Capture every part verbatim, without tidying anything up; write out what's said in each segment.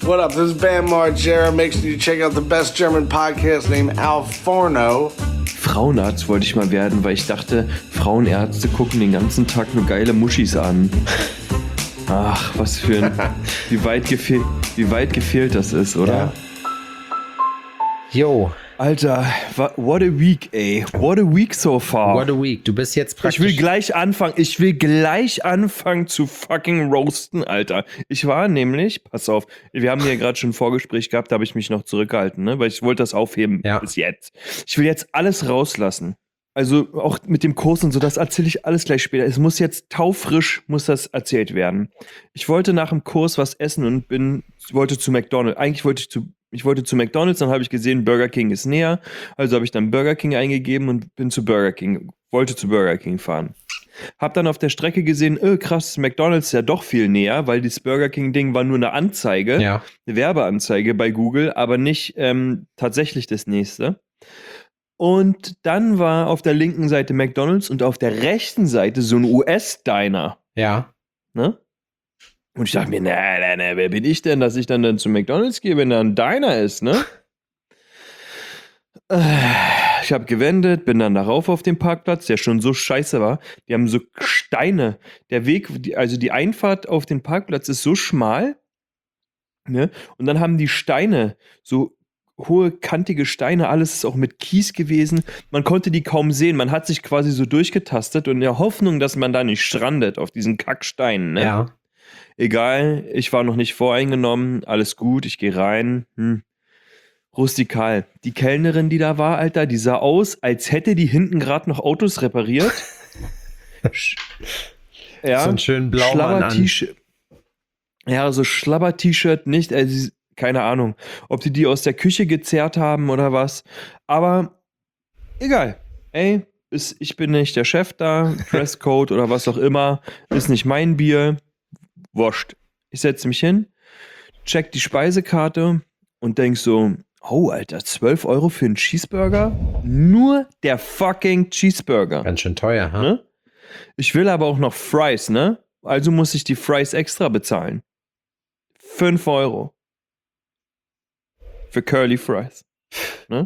What up? This is Bam Margera. Make sure you check out the best German podcast named Al Forno. Frauenarzt wollte ich mal werden, weil ich dachte, Frauenärzte gucken den ganzen Tag nur geile Muschis an. Ach, was für ein... wie, weit gefehl, wie weit gefehlt das ist, oder? Jo. Alter, what a week, ey. What a week so far. What a week. Du bist jetzt praktisch... Ich will gleich anfangen. Ich will gleich anfangen zu fucking roasten, Alter. Ich war nämlich, pass auf, wir haben hier gerade schon ein Vorgespräch gehabt, da habe ich mich noch zurückgehalten, ne? Weil ich wollte das aufheben ja. bis jetzt. Ich will jetzt alles rauslassen. Also auch mit dem Kurs und so, das erzähle ich alles gleich später. Es muss jetzt taufrisch, muss das erzählt werden. Ich wollte nach dem Kurs was essen und bin, wollte zu McDonald's. Eigentlich wollte ich zu, ich wollte zu McDonald's, dann habe ich gesehen, Burger King ist näher. Also habe ich dann Burger King eingegeben und bin zu Burger King, wollte zu Burger King fahren. Hab dann auf der Strecke gesehen, oh, krass, McDonald's ist ja doch viel näher, weil das Burger King-Ding war nur eine Anzeige, ja. eine Werbeanzeige bei Google, aber nicht ähm, tatsächlich das nächste. Und dann war auf der linken Seite McDonald's und auf der rechten Seite so ein U S-Diner. Ja. Ne? Und ich dachte mir, na, na, na, wer bin ich denn, dass ich dann, dann zu McDonald's gehe, wenn da ein Diner ist, ne? Ich habe gewendet, bin dann darauf auf dem Parkplatz, der schon so scheiße war. Die haben so Steine. Der Weg, also die Einfahrt auf den Parkplatz ist so schmal, ne? Und dann haben die Steine so hohe, kantige Steine, alles ist auch mit Kies gewesen. Man konnte die kaum sehen. Man hat sich quasi so durchgetastet und in der Hoffnung, dass man da nicht strandet auf diesen Kacksteinen. Ne? Ja. Egal, ich war noch nicht voreingenommen, alles gut, ich gehe rein. Hm. Rustikal. Die Kellnerin, die da war, Alter, die sah aus, als hätte die hinten gerade noch Autos repariert. Ja, so einen schönen Blaumann an. Ja, so Schlabber-T-Shirt, nicht, also keine Ahnung, ob die die aus der Küche gezerrt haben oder was. Aber egal. Ey, ist, ich bin nicht der Chef da. Dresscode oder was auch immer. Ist nicht mein Bier. Wurscht. Ich setze mich hin, check die Speisekarte und denk so, oh, Alter, zwölf Euro für einen Cheeseburger? Nur der fucking Cheeseburger. Ganz schön teuer, ha? Ne? Ich will aber auch noch Fries, ne? Also muss ich die Fries extra bezahlen. fünf Euro. Für Curly Fries. Ne?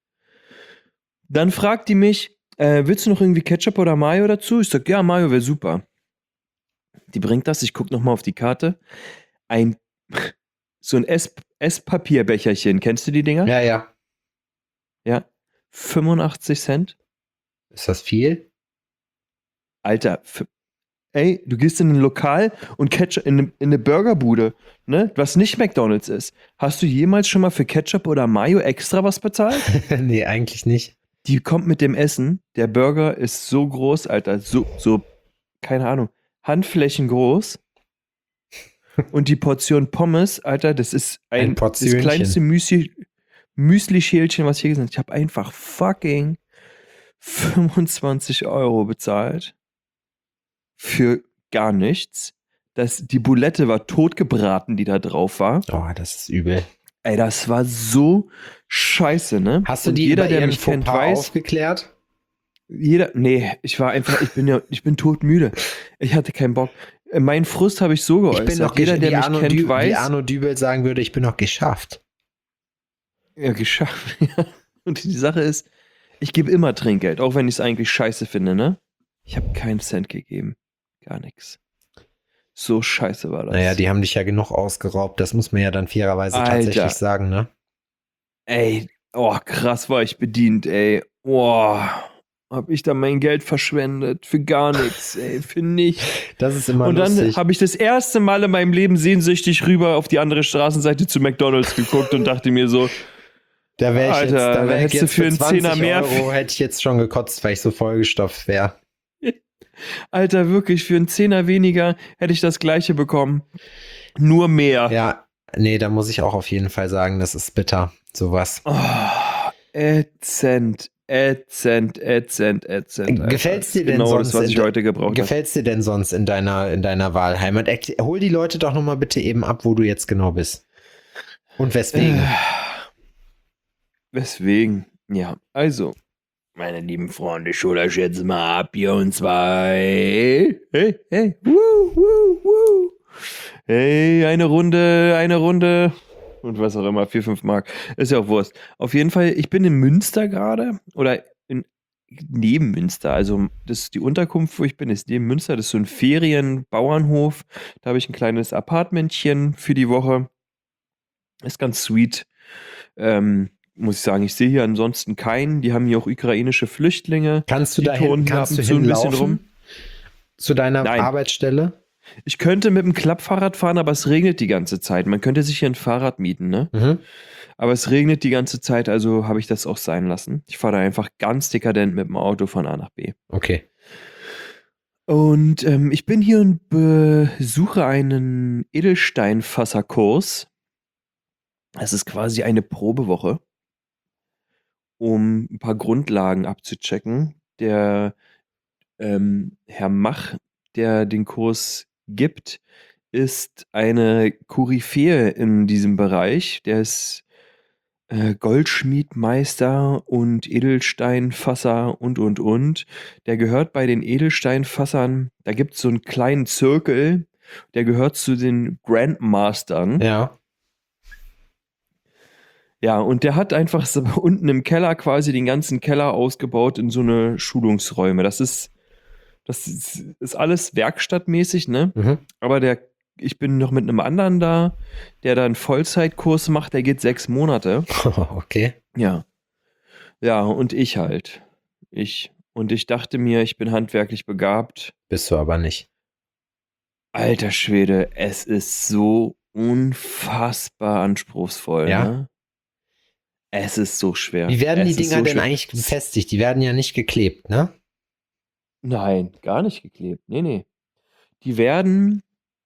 Dann fragt die mich, äh, willst du noch irgendwie Ketchup oder Mayo dazu? Ich sag, ja, Mayo wäre super. Die bringt das, ich guck nochmal auf die Karte. Ein, so ein Ess, Esspapierbecherchen, kennst du die Dinger? Ja, ja. Ja, fünfundachtzig Cent. Ist das viel? Alter, f- ey, du gehst in ein Lokal und Ketchup in eine, in eine Burgerbude, ne, was nicht McDonald's ist. Hast du jemals schon mal für Ketchup oder Mayo extra was bezahlt? Nee, eigentlich nicht. Die kommt mit dem Essen. Der Burger ist so groß, Alter, so, so, keine Ahnung, Handflächen groß. Und die Portion Pommes, Alter, das ist ein, Ein das Portionchen. kleinste Müsli, Müsli-Schälchen, was ich hier gesehen habe. Ich habe einfach fucking fünfundzwanzig Euro bezahlt. Für gar nichts. Das, die Bulette war totgebraten, die da drauf war. Oh, das ist übel. Ey, das war so scheiße, ne? Hast du Und die jeder, über der ihren mich kennt, Fauxpas weiß, aufgeklärt? jeder, nee, ich war einfach, ich bin ja, ich bin todmüde. Ich hatte keinen Bock. Mein Frust habe ich so Ich geäußert. bin noch Jeder, gesch- der wie mich Arno kennt, Dü- weiß. Wie Arno Dübel sagen würde, ich bin noch geschafft. Ja, geschafft. Ja. Und die Sache ist, ich gebe immer Trinkgeld, auch wenn ich es eigentlich scheiße finde, ne? Ich habe keinen Cent gegeben. Gar nichts. So scheiße war das. Naja, die haben dich ja genug ausgeraubt. Das muss man ja dann fairerweise Alter. tatsächlich sagen, ne? Ey, oh, krass war ich bedient, ey. Boah, hab ich da mein Geld verschwendet für gar nichts, ey, für nichts. Das ist immer Und dann lustig. habe ich das erste Mal in meinem Leben sehnsüchtig rüber auf die andere Straßenseite zu McDonald's geguckt und dachte mir so, Da wäre ich Alter, jetzt, da wär ich hättest du jetzt für für einen zwanzig Zehner mehr- Euro hätte ich jetzt schon gekotzt, weil ich so vollgestopft wäre. Alter, wirklich, für einen Zehner weniger hätte ich das Gleiche bekommen. Nur mehr. Ja, nee, da muss ich auch auf jeden Fall sagen, das ist bitter, sowas. Oh, ätzend, ätzend, ätzend, ätzend. Alter. Gefällt's dir denn genau sonst? das, was ich in- heute gebraucht habe. Gefällt's dir denn sonst in deiner, in deiner Wahlheimat? Erkl- Hol die Leute doch nochmal bitte eben ab, wo du jetzt genau bist. Und weswegen? Äh, Weswegen? Ja, also, meine lieben Freunde, ich hole euch jetzt mal ab hier und zwar, hey, hey, hey, woo, woo, woo. Hey, eine Runde, eine Runde und was auch immer, vier, fünf Mark. Ist ja auch Wurst. Auf jeden Fall, ich bin in Münster gerade oder in, neben Münster. Also das ist die Unterkunft, wo ich bin, ist neben Münster. Das ist so ein Ferienbauernhof. Da habe ich ein kleines Apartmentchen für die Woche. Ist ganz sweet. Ähm, muss ich sagen, ich sehe hier ansonsten keinen. Die haben hier auch ukrainische Flüchtlinge. Kannst du Die da turnen hin, hier kannst ab du und zu ein bisschen hinlaufen? rum. Zu deiner Nein. Arbeitsstelle? Ich könnte mit dem Klappfahrrad fahren, aber es regnet die ganze Zeit. Man könnte sich hier ein Fahrrad mieten, ne? Mhm. Aber es regnet die ganze Zeit, also habe ich das auch sein lassen. Ich fahre da einfach ganz dekadent mit dem Auto von A nach B. Okay. Und ähm, ich bin hier und besuche einen Edelsteinfasserkurs. Es ist quasi eine Probewoche, um ein paar Grundlagen abzuchecken. Der ähm, Herr Mach, der den Kurs gibt, ist eine Koryphäe in diesem Bereich. Der ist äh, Goldschmiedmeister und Edelsteinfasser und, und, und. Der gehört bei den Edelsteinfassern, da gibt es so einen kleinen Zirkel, der gehört zu den Grandmastern. Ja. Ja, und der hat einfach so unten im Keller quasi den ganzen Keller ausgebaut in so eine Schulungsräume. Das ist, das ist, ist alles werkstattmäßig, ne? Mhm. Aber der, ich bin noch mit einem anderen da, der da einen Vollzeitkurs macht, der geht sechs Monate. Okay. Ja. Ja, und ich halt. Ich. Und ich dachte mir, ich bin handwerklich begabt. Bist du aber nicht. Alter Schwede, es ist so unfassbar anspruchsvoll, Ja? ne? Es ist so schwer. Wie werden die Es ist Dinger so denn schwer. eigentlich befestigt? Die werden ja nicht geklebt, ne? Nein, gar nicht geklebt. Nee, nee. Die werden,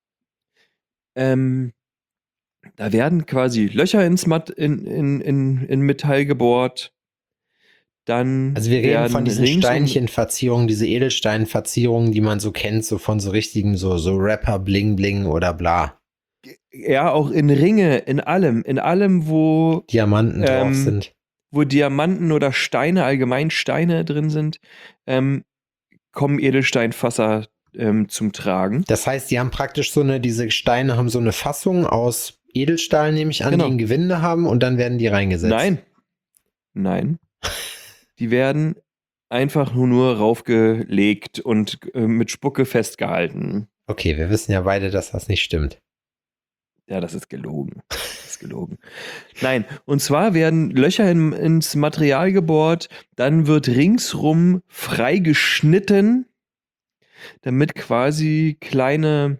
ähm, da werden quasi Löcher ins Mat in, in, in, in Metall gebohrt. Dann Also wir reden werden von diesen ringsum- Steinchenverzierungen, diese Edelsteinverzierungen, die man so kennt, so von so richtigen, so, so Rapper, Bling Bling oder bla. Ja, auch in Ringe, in allem, in allem, wo, Diamanten drauf Ähm, sind. wo Diamanten oder Steine, allgemein Steine drin sind, ähm, kommen Edelsteinfasser ähm, zum Tragen. Das heißt, die haben praktisch so eine, diese Steine haben so eine Fassung aus Edelstahl, nehme ich an, Genau. die ein Gewinde haben und dann werden die reingesetzt. Nein. Nein. Die werden einfach nur, nur raufgelegt und äh, mit Spucke festgehalten. Okay, wir wissen ja beide, dass das nicht stimmt. Ja, das ist gelogen. Das ist gelogen. Nein, und zwar werden Löcher in, ins Material gebohrt, dann wird ringsrum freigeschnitten, damit quasi kleine,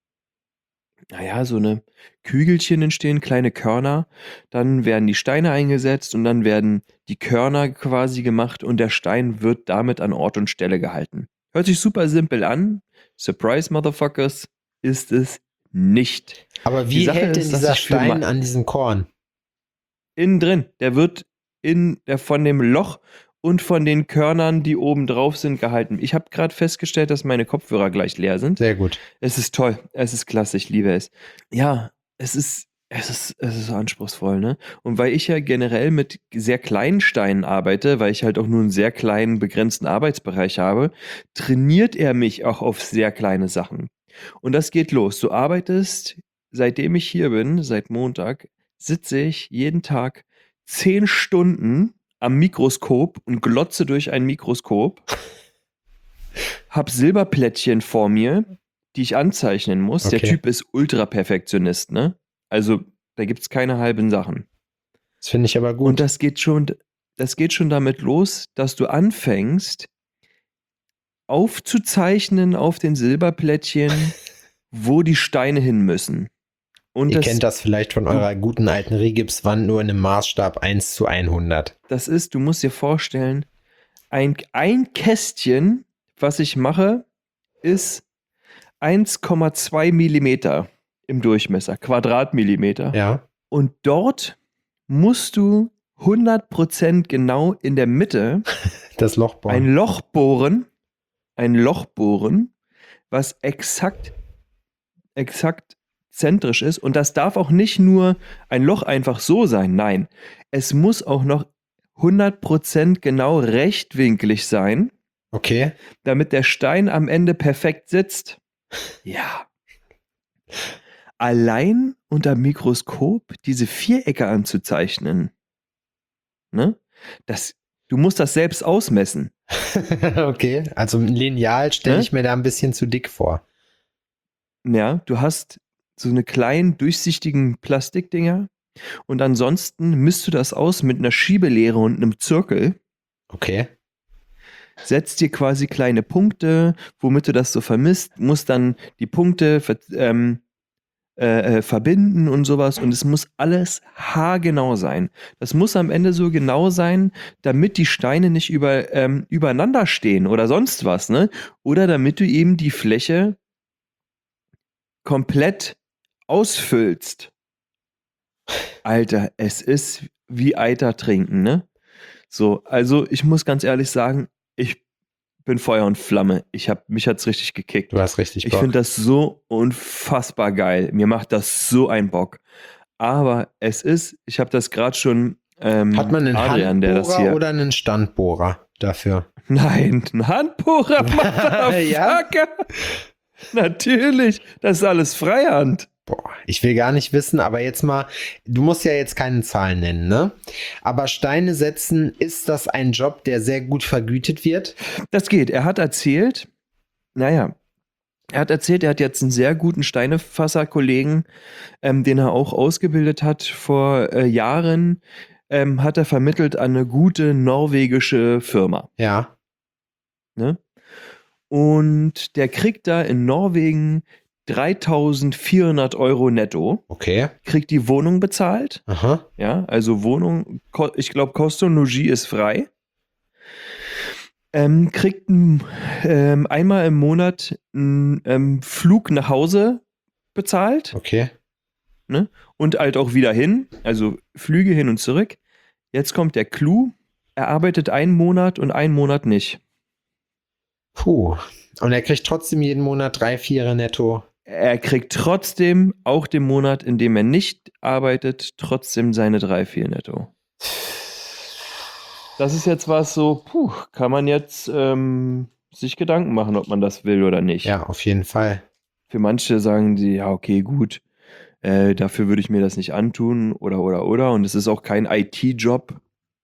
naja, so eine Kügelchen entstehen, kleine Körner. Dann werden die Steine eingesetzt und dann werden die Körner quasi gemacht und der Stein wird damit an Ort und Stelle gehalten. Hört sich super simpel an. Surprise, Motherfuckers, ist es nicht. Aber Die wie Sache hält denn ist, dass dieser ich für Stein ma- an diesem Korn? Innen drin, der wird in der von dem Loch und von den Körnern, die oben drauf sind, gehalten. Ich habe gerade festgestellt, dass meine Kopfhörer gleich leer sind. Sehr gut. Es ist toll, es ist klasse, ich liebe es. Ja, es ist, es ist, es ist so anspruchsvoll, ne? Und weil ich ja generell mit sehr kleinen Steinen arbeite, weil ich halt auch nur einen sehr kleinen, begrenzten Arbeitsbereich habe, trainiert er mich auch auf sehr kleine Sachen. Und das geht los. Du arbeitest, seitdem ich hier bin, seit Montag, sitze ich jeden Tag zehn Stunden am Mikroskop und glotze durch ein Mikroskop. Hab Silberplättchen vor mir, die ich anzeichnen muss. Der Okay. Typ ist Ultra-Perfektionist, ne? Also, da gibt's keine halben Sachen. Das finde ich aber gut. Und das geht schon, das geht schon damit los, dass du anfängst, aufzuzeichnen auf den Silberplättchen, wo die Steine hin müssen. Und Ihr das, kennt das vielleicht von eurer guten alten Rigipswand nur in einem Maßstab eins zu hundert. das ist, du musst dir vorstellen, ein, ein Kästchen, was ich mache, ist eins Komma zwei Millimeter im Durchmesser, Quadratmillimeter. Ja. Und dort musst du hundert Prozent genau in der Mitte Das Loch bohren. ein Loch bohren, ein Loch bohren, was exakt, exakt zentrisch ist. Und das darf auch nicht nur ein Loch einfach so sein. Nein, es muss auch noch hundert Prozent genau rechtwinklig sein, Okay. damit der Stein am Ende perfekt sitzt. Ja. Allein unter Mikroskop diese Vierecke anzuzeichnen. Ne? Das, du musst das selbst ausmessen. Okay, also ein Lineal stelle Ne? ich mir da ein bisschen zu dick vor. Ja, du hast so eine kleinen, durchsichtigen Plastikdinger und ansonsten misst du das aus mit einer Schiebelehre und einem Zirkel. Okay. Setzt dir quasi kleine Punkte, womit du das so vermisst, musst dann die Punkte ver ähm, äh, äh, verbinden und sowas und es muss alles haargenau sein. Das muss am Ende so genau sein, damit die Steine nicht über, ähm, übereinander stehen oder sonst was, ne? Oder damit du eben die Fläche komplett ausfüllst. Alter, es ist wie Eiter trinken, ne? So, also ich muss ganz ehrlich sagen, ich bin Feuer und Flamme. Ich hab, mich hat's richtig gekickt. Du hast richtig Ich Bock. finde das so unfassbar geil. Mir macht das so einen Bock. Aber es ist, ich habe das gerade schon ähm, Hat man einen Adrian, der das Handbohrer hier. oder einen Standbohrer dafür? Nein, ein Handbohrer, Ja? Motherfucker. Natürlich, das ist alles Freihand. Boah, ich will gar nicht wissen, aber jetzt mal, du musst ja jetzt keine Zahlen nennen, ne? Aber Steine setzen, ist das ein Job, der sehr gut vergütet wird? Das geht. Er hat erzählt, naja, er hat erzählt, er hat jetzt einen sehr guten Steinefasser-Kollegen, ähm, den er auch ausgebildet hat vor äh, Jahren, ähm, hat er vermittelt an eine gute norwegische Firma. Ja. Ne? Und der kriegt da in Norwegen dreitausendvierhundert Euro netto, Okay. kriegt die Wohnung bezahlt. Aha. Ja, also Wohnung, ko- ich glaube, Kost und Logis ist frei. Ähm, kriegt ein, ähm, einmal im Monat einen ähm, Flug nach Hause bezahlt, Okay. ne? Und halt auch wieder hin, also Flüge hin und zurück. Jetzt kommt der Clou, er arbeitet einen Monat und einen Monat nicht. Puh. Und er kriegt trotzdem jeden Monat drei, vier netto. Er kriegt trotzdem, auch den Monat, in dem er nicht arbeitet, trotzdem seine drei, vier netto. Das ist jetzt was so, puh, kann man jetzt ähm, sich Gedanken machen, ob man das will oder nicht. Ja, auf jeden Fall. Für manche sagen die, ja, okay, gut, äh, dafür würde ich mir das nicht antun oder, oder, oder. Und es ist auch kein I T-Job,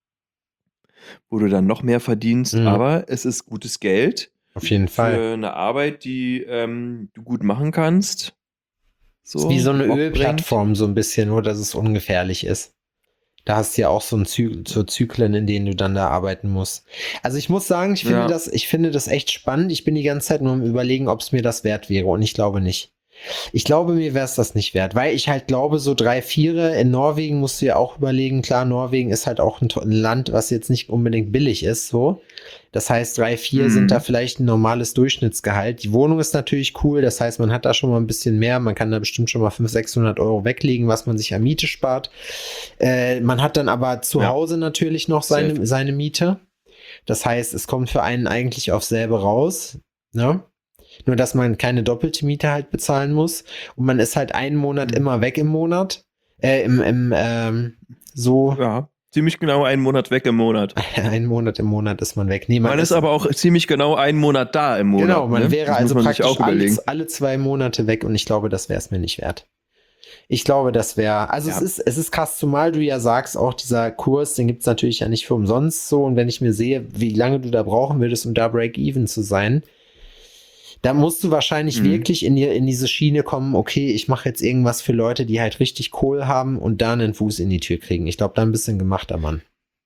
wo du dann noch mehr verdienst, Mhm. aber es ist gutes Geld Auf jeden Fall. für eine Arbeit, die ähm, du gut machen kannst. So, ist wie so eine Bock bringt. Ölplattform so ein bisschen, nur dass es ungefährlich ist. Da hast du ja auch so, ein Zy so Zyklen, in denen du dann da arbeiten musst. Also ich muss sagen, ich finde, Ja. das, ich finde das echt spannend. Ich bin die ganze Zeit nur am Überlegen, ob es mir das wert wäre. Und ich glaube nicht. Ich glaube, mir wäre es das nicht wert, weil ich halt glaube, so drei, viere in Norwegen musst du ja auch überlegen. Klar, Norwegen ist halt auch ein, to- ein Land, was jetzt nicht unbedingt billig ist, so. Das heißt, drei, vier Mhm. sind da vielleicht ein normales Durchschnittsgehalt. Die Wohnung ist natürlich cool. Das heißt, man hat da schon mal ein bisschen mehr. Man kann da bestimmt schon mal fünfhundert, sechshundert Euro weglegen, was man sich an Miete spart. Äh, man hat dann aber zu Ja. Hause natürlich noch seine, seine Miete. Das heißt, es kommt für einen eigentlich auf selbe raus. Ne? Nur, dass man keine doppelte Miete halt bezahlen muss. Und man ist halt einen Monat Mhm. immer weg im Monat. Äh, im, im, ähm, so, Ja, ziemlich genau einen Monat weg im Monat. einen Monat im Monat ist man weg. Nee, Man, ist aber auch ziemlich genau einen Monat da im Monat. Genau, man ne? wäre Das also muss man sich praktisch auch überlegen. alle, alle zwei Monate weg und ich glaube, das wäre es mir nicht wert. Ich glaube, das wäre, also Ja. es ist, es ist krass, zumal du ja sagst, auch dieser Kurs, den gibt es natürlich ja nicht für umsonst so und wenn ich mir sehe, wie lange du da brauchen würdest, um da Break-Even zu sein, da musst du wahrscheinlich Mhm. wirklich in, die, in diese Schiene kommen, okay, ich mache jetzt irgendwas für Leute, die halt richtig Kohle haben und da einen Fuß in die Tür kriegen. Ich glaube, da ein bisschen gemachter Mann.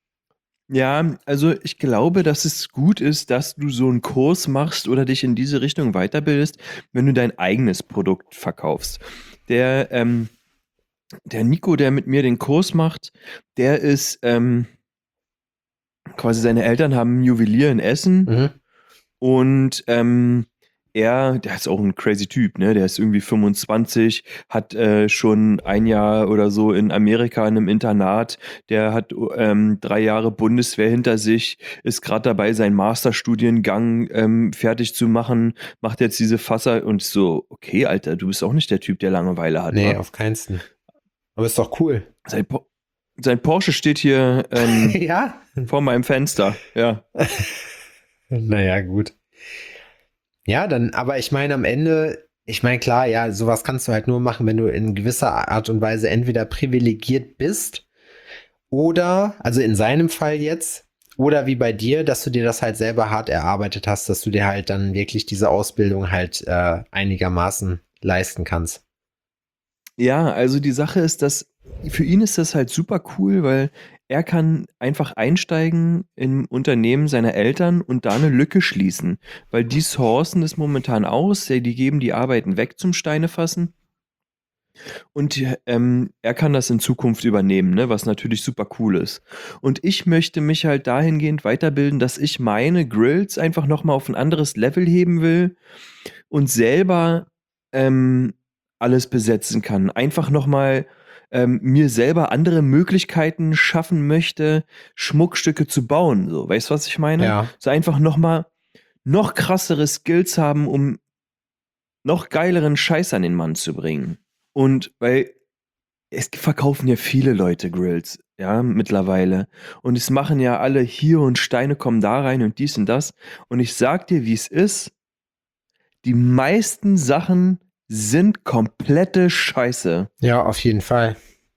Ja, also ich glaube, dass es gut ist, dass du so einen Kurs machst oder dich in diese Richtung weiterbildest, wenn du dein eigenes Produkt verkaufst. Der, ähm, der Nico, der mit mir den Kurs macht, der ist ähm, quasi seine Eltern haben ein Juwelier in Essen Mhm. und ähm, er, der ist auch ein crazy Typ, ne? Der ist irgendwie fünfundzwanzig, hat äh, schon ein Jahr oder so in Amerika in einem Internat, der hat ähm, drei Jahre Bundeswehr hinter sich, ist gerade dabei, seinen Masterstudiengang ähm, fertig zu machen, macht jetzt diese Fasser und so, okay, Alter, du bist auch nicht der Typ, der Langeweile hat. Nee, wa? auf keinsten. Aber ist doch cool. Sein, Po- sein Porsche steht hier ähm, Ja? vor meinem Fenster, ja. Naja, gut. Ja, dann, aber ich meine, am Ende Ich meine, klar, ja, sowas kannst du halt nur machen, wenn du in gewisser Art und Weise entweder privilegiert bist oder, also in seinem Fall jetzt, oder wie bei dir, dass du dir das halt selber hart erarbeitet hast, dass du dir halt dann wirklich diese Ausbildung halt äh, einigermaßen leisten kannst. Ja, also die Sache ist, dass für ihn ist das halt super cool, weil er kann einfach einsteigen im Unternehmen seiner Eltern und da eine Lücke schließen. Weil die sourcen das momentan aus, die die geben die Arbeiten weg zum Steinefassen. Und ähm, er kann das in Zukunft übernehmen, ne, was natürlich super cool ist. Und ich möchte mich halt dahingehend weiterbilden, dass ich meine Grills einfach nochmal auf ein anderes Level heben will und selber ähm, alles besetzen kann. Einfach nochmal ähm, mir selber andere Möglichkeiten schaffen möchte, Schmuckstücke zu bauen. So, weißt du, was ich meine? Ja. So einfach nochmal noch krassere Skills haben, um noch geileren Scheiß an den Mann zu bringen. Und weil es verkaufen ja viele Leute Grills, ja, mittlerweile. Und es machen ja alle hier und Steine kommen da rein und dies und das. Und ich sag dir, wie es ist. Die meisten Sachen sind komplette Scheiße. Ja, auf jeden Fall.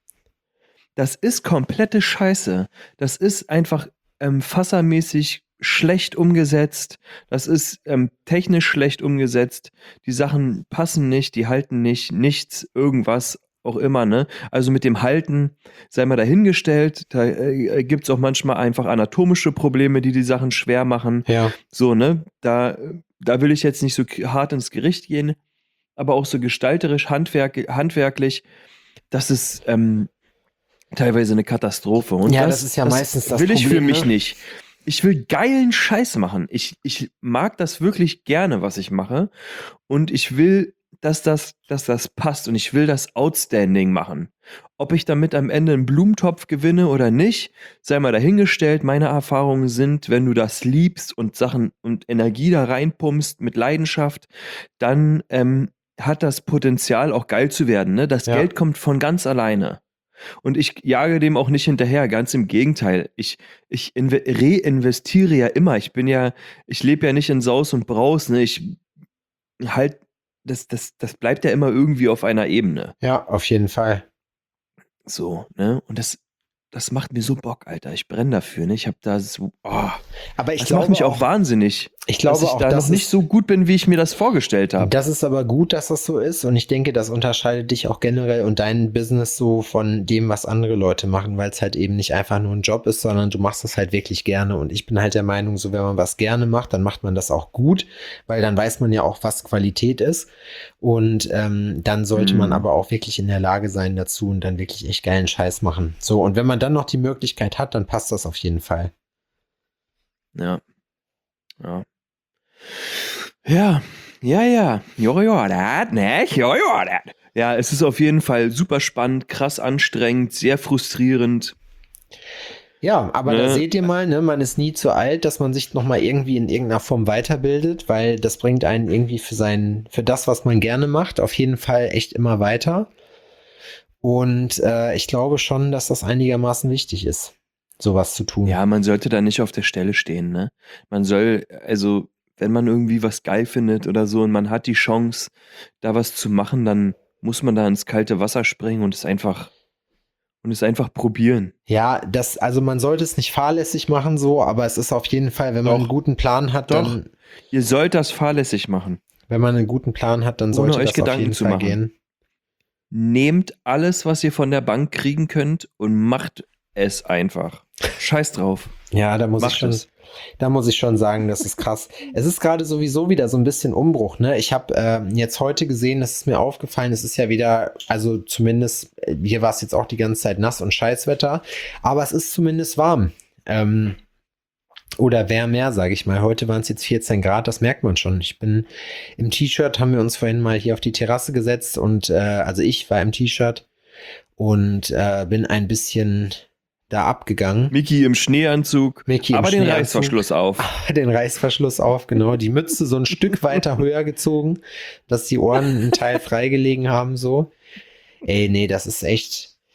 Das ist komplette Scheiße. Das ist einfach ähm, fassermäßig schlecht umgesetzt. Das ist ähm, technisch schlecht umgesetzt. Die Sachen passen nicht, die halten nicht, nichts, irgendwas auch immer, ne? Also mit dem Halten sei mal dahingestellt. Da äh, gibt es auch manchmal einfach anatomische Probleme, die die Sachen schwer machen. Ja. So, ne? Da, da will ich jetzt nicht so hart ins Gericht gehen, aber auch so gestalterisch, handwerk, handwerklich, das ist ähm, teilweise eine Katastrophe. Und Ja, das, das ist ja meistens das will ich für Problem, mich ne? nicht. Ich will geilen Scheiß machen. Ich, ich mag das wirklich gerne, was ich mache. Und ich will, dass das, dass das passt. Und ich will das outstanding machen. Ob ich damit am Ende einen Blumentopf gewinne oder nicht, sei mal dahingestellt. Meine Erfahrungen sind, wenn du das liebst und Sachen und Energie da reinpumpst mit Leidenschaft, dann ähm, hat das Potenzial, auch geil zu werden. Ne? Das Ja. Geld kommt von ganz alleine. Und ich jage dem auch nicht hinterher, ganz im Gegenteil. Ich, ich inve- reinvestiere ja immer. Ich bin ja, ich lebe ja nicht in Saus und Braus. Ne? Ich halt, das, das, das bleibt ja immer irgendwie auf einer Ebene. Ja, auf jeden Fall. So, ne? Und das, das macht mir so Bock, Alter. Ich brenne dafür, ne? Ich habe da so, oh, Aber ich das glaube macht mich auch, auch, wahnsinnig, ich glaube dass ich auch, da das noch nicht ist- so gut bin, wie ich mir das vorgestellt habe. Das ist aber gut, dass das so ist und ich denke, das unterscheidet dich auch generell und dein Business so von dem, was andere Leute machen, weil es halt eben nicht einfach nur ein Job ist, sondern du machst das halt wirklich gerne und ich bin halt der Meinung, so wenn man was gerne macht, dann macht man das auch gut, weil dann weiß man ja auch, was Qualität ist und ähm, dann sollte Mhm. man aber auch wirklich in der Lage sein dazu und dann wirklich echt geilen Scheiß machen. So, und wenn man dann noch die Möglichkeit hat, dann passt das auf jeden Fall. Ja. Ja. Ja, ja, ja. Jo, jo, dat, ne? Jo, jo, dat. Ja, es ist auf jeden Fall super spannend, krass anstrengend, sehr frustrierend. Ja, aber Ne? da seht ihr mal, ne, man ist nie zu alt, dass man sich nochmal irgendwie in irgendeiner Form weiterbildet, weil das bringt einen irgendwie für sein, für das, was man gerne macht, auf jeden Fall echt immer weiter. Und äh, ich glaube schon, dass das einigermaßen wichtig ist, sowas zu tun. Ja, man sollte da nicht auf der Stelle stehen, ne? Man soll, also, wenn man irgendwie was geil findet oder so und man hat die Chance, da was zu machen, dann muss man da ins kalte Wasser springen und es einfach und es einfach probieren. Ja, das, also man sollte es nicht fahrlässig machen so, aber es ist auf jeden Fall, wenn man Doch. einen guten Plan hat, Doch. dann, Ihr sollt das fahrlässig machen. wenn man einen guten Plan hat, dann Ohne sollte euch das auf Gedanken jeden zu Fall machen. gehen. Nehmt alles, was ihr von der Bank kriegen könnt und macht es einfach. Scheiß drauf. Ja, da muss Macht ich schon, es. da muss ich schon sagen, das ist krass. Es ist gerade sowieso wieder so ein bisschen Umbruch, ne? Ich habe ähm, jetzt heute gesehen, das ist mir aufgefallen, es ist ja wieder, also zumindest, äh, hier war es jetzt auch die ganze Zeit nass und Scheißwetter, aber es ist zumindest warm. Ähm, oder wärmer, sage ich mal. Heute waren es jetzt vierzehn Grad, das merkt man schon. Ich bin im T-Shirt, haben wir uns vorhin mal hier auf die Terrasse gesetzt und äh, also ich war im T-Shirt und äh, bin ein bisschen da abgegangen. Miki im Schneeanzug, Mickey im aber den Schneeanzug. Reißverschluss auf. Den Reißverschluss auf, genau. Die Mütze so ein Stück weiter höher gezogen, dass die Ohren einen Teil freigelegen haben, so. Ey, nee, das ist echt.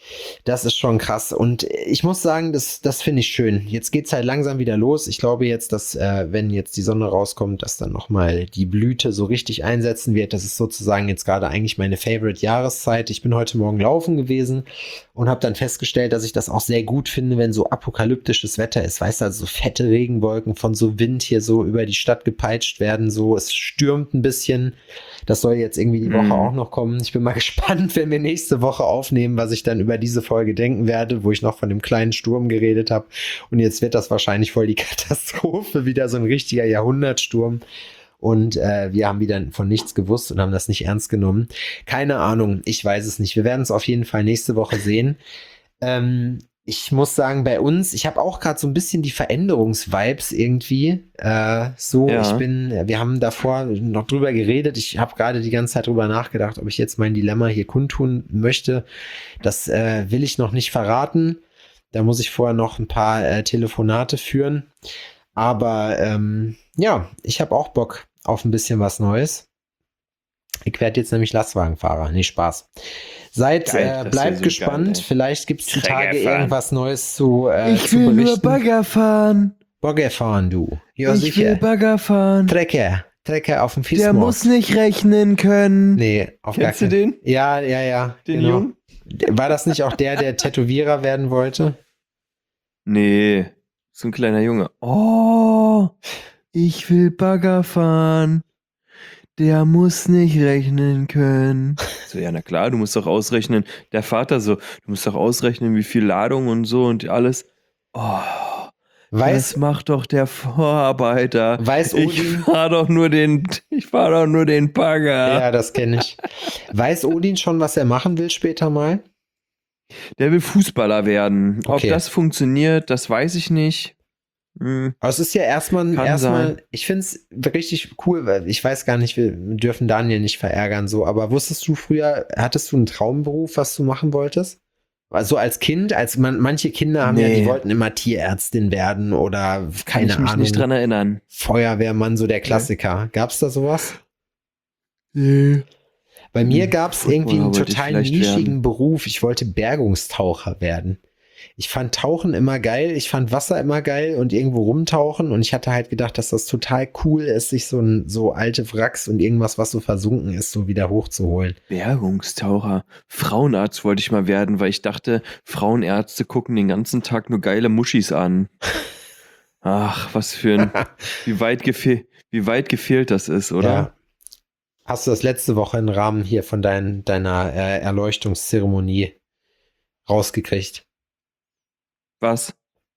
Das ist schon krass. Und ich muss sagen, das, das finde ich schön. Jetzt geht's halt langsam wieder los. Ich glaube jetzt, dass, äh, wenn jetzt die Sonne rauskommt, dass dann nochmal die Blüte so richtig einsetzen wird. Das ist sozusagen jetzt gerade eigentlich meine Favorite-Jahreszeit. Ich bin heute Morgen laufen gewesen und habe dann festgestellt, dass ich das auch sehr gut finde, wenn so apokalyptisches Wetter ist. Weißt du, also so fette Regenwolken von so Wind hier so über die Stadt gepeitscht werden. So, es stürmt ein bisschen. Das soll jetzt irgendwie die Woche Mhm. auch noch kommen. Ich bin mal gespannt, wenn wir nächste Woche aufnehmen, was ich dann über diese Folge denken werde, wo ich noch von dem kleinen Sturm geredet habe. Und jetzt wird das wahrscheinlich voll die Katastrophe, wieder so ein richtiger Jahrhundertsturm. Und äh, wir haben wieder von nichts gewusst und haben das nicht ernst genommen. Keine Ahnung, ich weiß es nicht. Wir werden es auf jeden Fall nächste Woche sehen. Ähm, ich muss sagen, bei uns, ich habe auch gerade so ein bisschen die Veränderungsvibes irgendwie. Äh, so, Ja. ich bin, wir haben davor noch drüber geredet. Ich habe gerade die ganze Zeit drüber nachgedacht, ob ich jetzt mein Dilemma hier kundtun möchte. Das äh, will ich noch nicht verraten. Da muss ich vorher noch ein paar äh, Telefonate führen. Aber ähm, ja, ich habe auch Bock auf ein bisschen was Neues. Ich werde jetzt nämlich Lastwagenfahrer. Nee, Spaß. Seid, Geil, äh, das wär bleibt so gespannt. geil, ey. Vielleicht gibt es die Träger Tage fahren. irgendwas Neues zu, äh, ich zu will nur berichten. Bagger fahren. Bagger fahren, du. Ja, ich will sicher. Bagger fahren. Trecker. Trecker auf dem Der Fischmarkt. muss nicht rechnen können. Nee, auf gar Kennst du keinen. den? Ja, ja, ja. Den genau. Jungen? War das nicht auch der, der Tätowierer werden wollte? Nee, so ein kleiner Junge. Oh, ich will Bagger fahren. Der muss nicht rechnen können. So, ja, na klar, du musst doch ausrechnen. Der Vater so, du musst doch ausrechnen, wie viel Ladung und so und alles. Oh, das Weiß, macht doch der Vorarbeiter. weiß Ich Odin. fahr doch nur den, ich fahr doch nur den Bagger. Ja, das kenne ich. Weiß Odin schon, was er machen will später mal? Der will Fußballer werden. Ob Okay. das funktioniert, das weiß ich nicht. Hm. Aber es ist ja erstmal, Kann erstmal, sein. ich finde es richtig cool, weil ich weiß gar nicht, wir dürfen Daniel nicht verärgern, so, aber wusstest du früher, hattest du einen Traumberuf, was du machen wolltest? Also als Kind, als man, manche Kinder haben ja, die Nee. wollten immer Tierärztin werden oder Kann keine ich mich Ahnung, nicht dran erinnern. Feuerwehrmann, so der Klassiker. Gab's da sowas? Nee. Bei mir Hm, gab's Footballer irgendwie einen wollte ich total vielleicht nischigen werden. Beruf. Ich wollte Bergungstaucher werden. Ich fand Tauchen immer geil, ich fand Wasser immer geil und irgendwo rumtauchen und ich hatte halt gedacht, dass das total cool ist, sich so ein, so alte Wracks und irgendwas, was so versunken ist, so wieder hochzuholen. Bergungstaucher. Frauenarzt wollte ich mal werden, weil ich dachte, Frauenärzte gucken den ganzen Tag nur geile Muschis an. Ach, was für ein, wie weit, gefehl, wie weit gefehlt das ist, oder? Ja. Hast du das letzte Woche im Rahmen hier von dein, deiner äh, Erleuchtungszeremonie rausgekriegt, Was?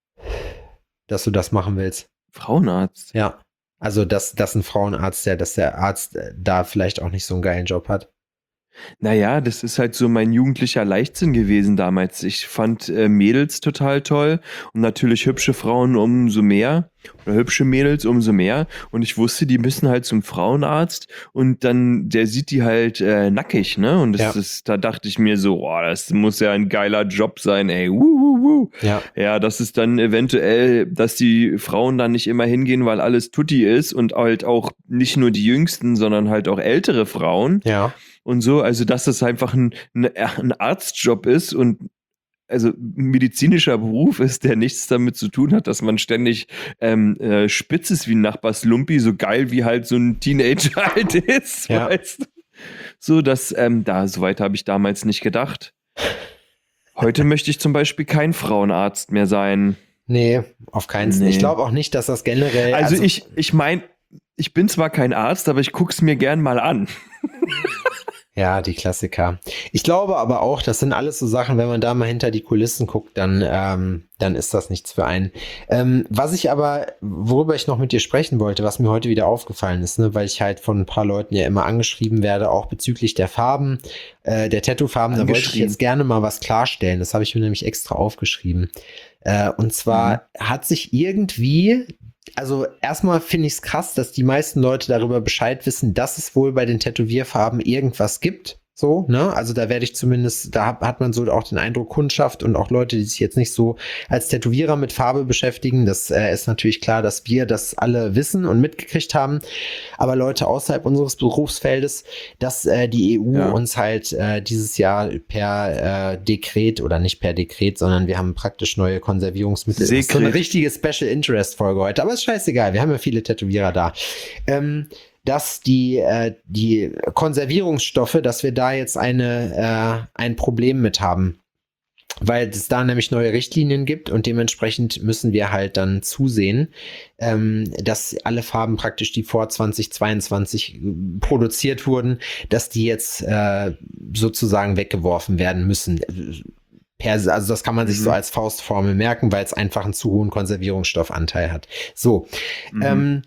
dass du das machen willst? Frauenarzt? Ja. Also, dass, dass ein Frauenarzt, der, dass der Arzt äh, da vielleicht auch nicht so einen geilen Job hat. Naja, das ist halt so mein jugendlicher Leichtsinn gewesen damals. Ich fand äh, Mädels total toll und natürlich hübsche Frauen umso mehr oder hübsche Mädels umso mehr. Und ich wusste, die müssen halt zum Frauenarzt und dann, der sieht die halt äh, nackig, ne? Und das Ja. ist, da dachte ich mir so, oh, das muss ja ein geiler Job sein, ey. Wuh, wuh, wuh. Ja. Ja, das ist dann eventuell, dass die Frauen dann nicht immer hingehen, weil alles Tutti ist und halt auch nicht nur die Jüngsten, sondern halt auch ältere Frauen. Ja. Und so, also dass das einfach ein, ein, ein Arztjob ist und also ein medizinischer Beruf ist, der nichts damit zu tun hat, dass man ständig ähm, äh, spitz ist wie ein Nachbarslumpi, so geil wie halt so ein Teenager halt ist, Ja. weißt du? So, dass, ähm, da, soweit habe ich damals nicht gedacht. Heute möchte ich zum Beispiel kein Frauenarzt mehr sein. Nee, auf keinen Fall. Nee. Ich glaube auch nicht, dass das generell. Also, ich, ich meine, ich bin zwar kein Arzt, aber ich guck's mir gern mal an. Ja, die Klassiker. Ich glaube aber auch, das sind alles so Sachen, wenn man da mal hinter die Kulissen guckt, dann, ähm, dann ist das nichts für einen. Ähm, was ich aber, worüber ich noch mit dir sprechen wollte, was mir heute wieder aufgefallen ist, ne, weil ich halt von ein paar Leuten ja immer angeschrieben werde, auch bezüglich der Farben, äh, der Tattoo-Farben, da wollte ich Angeschrieben. jetzt gerne mal was klarstellen. Das habe ich mir nämlich extra aufgeschrieben. Äh, und zwar hat sich irgendwie, also erstmal finde ich es krass, dass die meisten Leute darüber Bescheid wissen, dass es wohl bei den Tätowierfarben irgendwas gibt. So, ne? Also da werde ich zumindest, da hat, hat man so auch den Eindruck, Kundschaft und auch Leute, die sich jetzt nicht so als Tätowierer mit Farbe beschäftigen. Das äh, ist natürlich klar, dass wir das alle wissen und mitgekriegt haben. Aber Leute außerhalb unseres Berufsfeldes, dass äh, die E U Ja. uns halt äh, dieses Jahr per äh, Dekret oder nicht per Dekret, sondern wir haben praktisch neue Konservierungsmittel. Das ist so eine Sekret. richtige Special Interest Folge heute. Aber ist scheißegal, wir haben ja viele Tätowierer da. Ähm, dass die, äh, die Konservierungsstoffe, dass wir da jetzt eine, äh, ein Problem mit haben. Weil es da nämlich neue Richtlinien gibt und dementsprechend müssen wir halt dann zusehen, ähm, dass alle Farben praktisch, die vor zwanzig zweiundzwanzig produziert wurden, dass die jetzt äh, sozusagen weggeworfen werden müssen. Per, also das kann man sich Mhm. so als Faustformel merken, weil es einfach einen zu hohen Konservierungsstoffanteil hat. So, Mhm. ähm,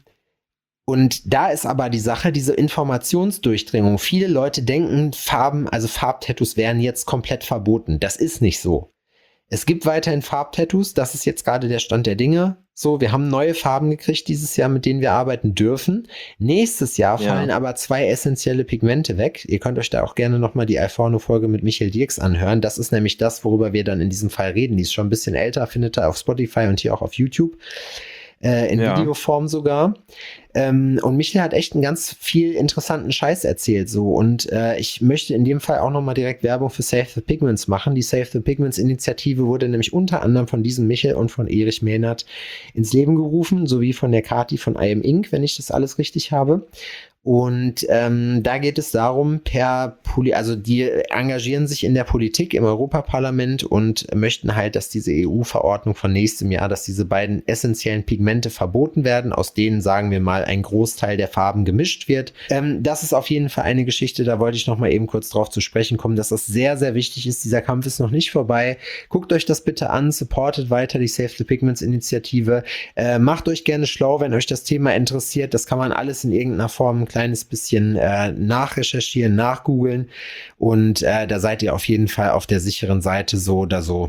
und da ist aber die Sache, diese Informationsdurchdringung. Viele Leute denken, Farben, also Farbtattoos wären jetzt komplett verboten. Das ist nicht so. Es gibt weiterhin Farbtattoos. Das ist jetzt gerade der Stand der Dinge. So, wir haben neue Farben gekriegt dieses Jahr, mit denen wir arbeiten dürfen. Nächstes Jahr Ja. fallen aber zwei essentielle Pigmente weg. Ihr könnt euch da auch gerne nochmal die Alforno-Folge mit Michael Dirks anhören. Das ist nämlich das, worüber wir dann in diesem Fall reden. Die ist schon ein bisschen älter, findet ihr auf Spotify und hier auch auf YouTube. Äh, in Ja. Videoform sogar. Ähm, und Michael hat echt einen ganz viel interessanten Scheiß erzählt so und äh, ich möchte in dem Fall auch nochmal direkt Werbung für Save the Pigments machen. Die Save the Pigments Initiative wurde nämlich unter anderem von diesem Michael und von Erich Mehnert ins Leben gerufen, sowie von der Kati von I Am Inc, wenn ich das alles richtig habe. Und ähm, da geht es darum, per Poli also die engagieren sich in der Politik im Europaparlament und möchten halt, dass diese E U-Verordnung von nächstem Jahr, dass diese beiden essentiellen Pigmente verboten werden, aus denen, sagen wir mal, ein Großteil der Farben gemischt wird. Ähm, das ist auf jeden Fall eine Geschichte, da wollte ich noch mal eben kurz drauf zu sprechen kommen, dass das sehr, sehr wichtig ist. Dieser Kampf ist noch nicht vorbei. Guckt euch das bitte an, supportet weiter die Save the Pigments Initiative. Äh, macht euch gerne schlau, wenn euch das Thema interessiert. Das kann man alles in irgendeiner Form ein kleines bisschen äh, nachrecherchieren, nachgoogeln und äh, da seid ihr auf jeden Fall auf der sicheren Seite so oder so.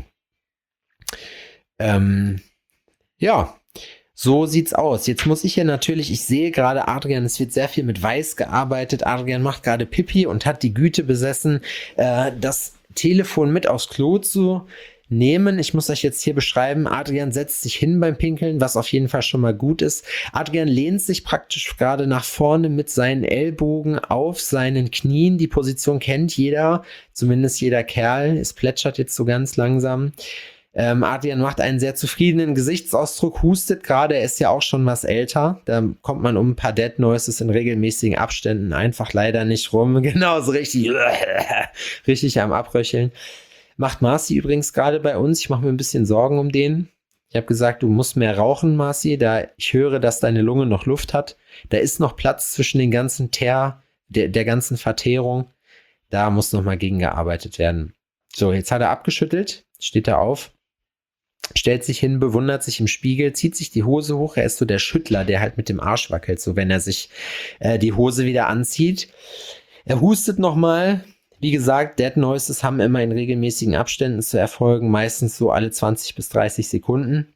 Ähm, ja, so sieht's aus. Jetzt muss ich hier natürlich, ich sehe gerade Adrian, es wird sehr viel mit Weiß gearbeitet. Adrian macht gerade Pipi und hat die Güte besessen, äh, das Telefon mit aufs Klo zu nehmen. Ich muss euch jetzt hier beschreiben, Adrian setzt sich hin beim Pinkeln, was auf jeden Fall schon mal gut ist. Adrian lehnt sich praktisch gerade nach vorne mit seinen Ellbogen auf seinen Knien. Die Position kennt jeder, zumindest jeder Kerl. Es plätschert jetzt so ganz langsam. Ähm, Adrian macht einen sehr zufriedenen Gesichtsausdruck, hustet gerade, er ist ja auch schon was älter. Da kommt man um ein paar Dead Noises in regelmäßigen Abständen einfach leider nicht rum. Genauso richtig, richtig am Abröcheln. Macht Marci übrigens gerade bei uns. Ich mache mir ein bisschen Sorgen um den. Ich habe gesagt, du musst mehr rauchen, Marci, da ich höre, dass deine Lunge noch Luft hat. Da ist noch Platz zwischen den ganzen Teer, der, der ganzen Verteerung. Da muss noch mal gegengearbeitet werden. So, jetzt hat er abgeschüttelt, steht er auf, stellt sich hin, bewundert sich im Spiegel, zieht sich die Hose hoch. Er ist so der Schüttler, der halt mit dem Arsch wackelt, so wenn er sich äh, die Hose wieder anzieht. Er hustet noch mal. Wie gesagt, Dead Noises haben immer in regelmäßigen Abständen zu erfolgen, meistens so alle zwanzig bis dreißig Sekunden.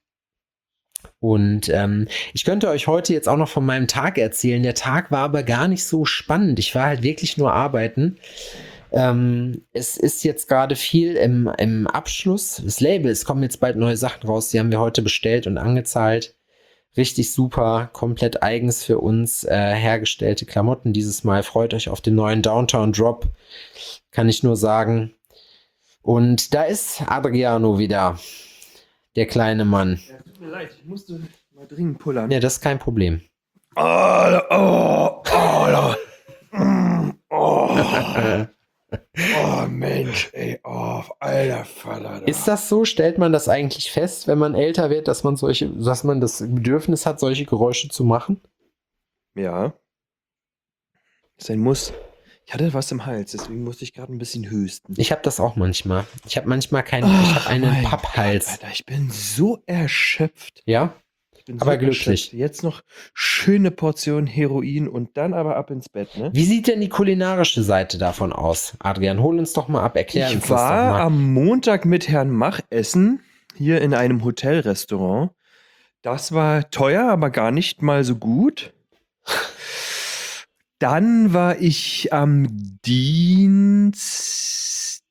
Und ähm, ich könnte euch heute jetzt auch noch von meinem Tag erzählen. Der Tag war aber gar nicht so spannend. Ich war halt wirklich nur arbeiten. Ähm, es ist jetzt gerade viel im, im Abschluss. Das Label, es kommen jetzt bald neue Sachen raus. Die haben wir heute bestellt und angezahlt. Richtig super, komplett eigens für uns äh, hergestellte Klamotten dieses Mal. Freut euch auf den neuen Downtown Drop, kann ich nur sagen. Und da ist Adriano wieder, der kleine Mann. Ja, tut mir leid, ich musste mal dringend pullern. Ja, das ist kein Problem. Oh, oh, oh, oh, oh, oh Mensch, ey, oh, alter Vater. Ist das so? Stellt man das eigentlich fest, wenn man älter wird, dass man solche, dass man das Bedürfnis hat, solche Geräusche zu machen? Ja. Ist ein Muss. Ich hatte was im Hals, deswegen musste ich gerade ein bisschen husten. Ich habe das auch manchmal. Ich habe manchmal keinen, ich habe einen mein Papphals. Gott, Alter, ich bin so erschöpft. Ja? Ich bin Aber so glücklich. erschöpft. Jetzt noch schöne Portion Heroin und dann aber ab ins Bett, ne? Wie sieht denn die kulinarische Seite davon aus? Adrian, hol uns doch mal ab, erklär uns Ich das doch war mal. am Montag mit Herrn Mach essen, hier in einem Hotelrestaurant. Das war teuer, aber gar nicht mal so gut. Dann war ich am Dienstag.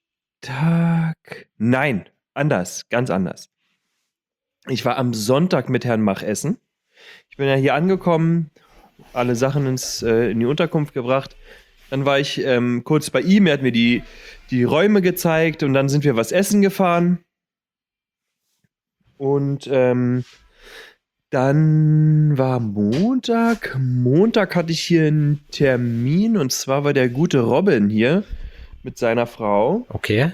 Nein, anders, ganz anders. Ich war am Sonntag mit Herrn Mach essen. Ich bin ja hier angekommen, alle Sachen ins, äh, in die Unterkunft gebracht. Dann war ich ähm, kurz bei ihm, er hat mir die, die Räume gezeigt und dann sind wir was essen gefahren. Und ähm, dann war Montag. Montag hatte ich hier einen Termin und zwar war der gute Robin hier mit seiner Frau. Okay.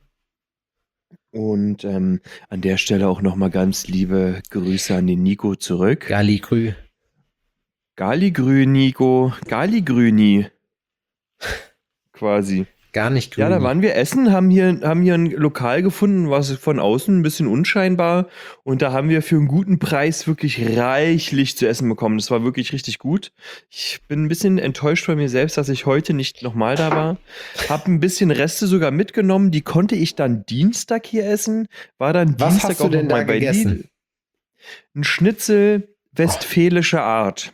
Und ähm, an der Stelle auch nochmal ganz liebe Grüße an den Nico zurück. Galligrü. Galigrü, Nico. Galigrüni. Quasi. Gar nicht grün. Ja, da waren wir essen, haben hier, haben hier ein Lokal gefunden, was von außen ein bisschen unscheinbar. Und da haben wir für einen guten Preis wirklich reichlich zu essen bekommen. Das war wirklich richtig gut. Ich bin ein bisschen enttäuscht von mir selbst, dass ich heute nicht nochmal da war. Hab ein bisschen Reste sogar mitgenommen. Die konnte ich dann Dienstag hier essen. War dann Was Dienstag hast du auch denn noch mal da bei gegessen? Lidl. Ein Schnitzel westfälischer Art.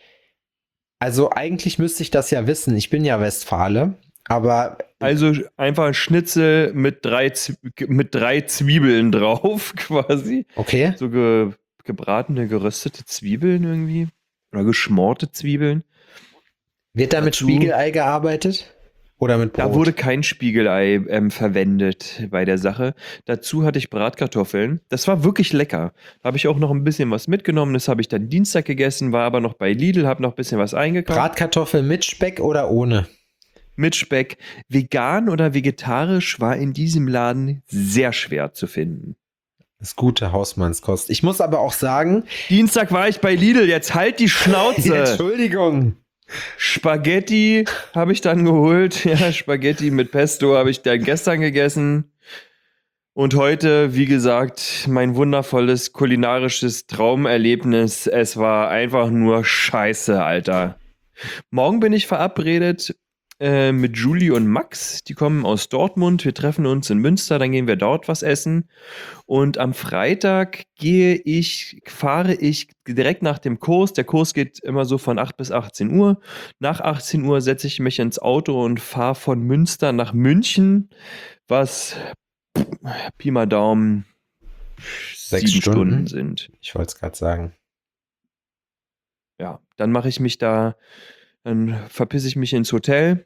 Also eigentlich müsste ich das ja wissen. Ich bin ja Westfale, aber Also einfach ein Schnitzel mit drei, Z- mit drei Zwiebeln drauf, quasi. okay. So ge, gebratene, geröstete Zwiebeln irgendwie. Oder geschmorte Zwiebeln. Wird da mit Dazu- Spiegelei gearbeitet? Oder mit Brot? Da wurde kein Spiegelei ähm, verwendet bei der Sache. Dazu hatte ich Bratkartoffeln. Das war wirklich lecker. Da habe ich auch noch ein bisschen was mitgenommen. Das habe ich dann Dienstag gegessen, war aber noch bei Lidl, habe noch ein bisschen was eingekauft. Bratkartoffeln mit Speck oder ohne? Mit Speck. Vegan oder vegetarisch war in diesem Laden sehr schwer zu finden. Das ist gute Hausmannskost. Ich muss aber auch sagen, Dienstag war ich bei Lidl, jetzt halt die Schnauze. Entschuldigung. Spaghetti habe ich dann geholt. Ja, Spaghetti mit Pesto habe ich dann gestern gegessen. Und heute, wie gesagt, mein wundervolles kulinarisches Traumerlebnis. Es war einfach nur Scheiße, Alter. Morgen bin ich verabredet äh, mit Julie und Max. Die kommen aus Dortmund. Wir treffen uns in Münster, dann gehen wir dort was essen. Und am Freitag gehe ich, fahre ich direkt nach dem Kurs. Der Kurs geht immer so von acht bis achtzehn Uhr. Nach achtzehn Uhr setze ich mich ins Auto und fahre von Münster nach München, was Pi mal Daumen Sechs sieben Stunden. Stunden sind. Ich wollte es gerade sagen. Ja, dann mache ich mich da, dann verpisse ich mich ins Hotel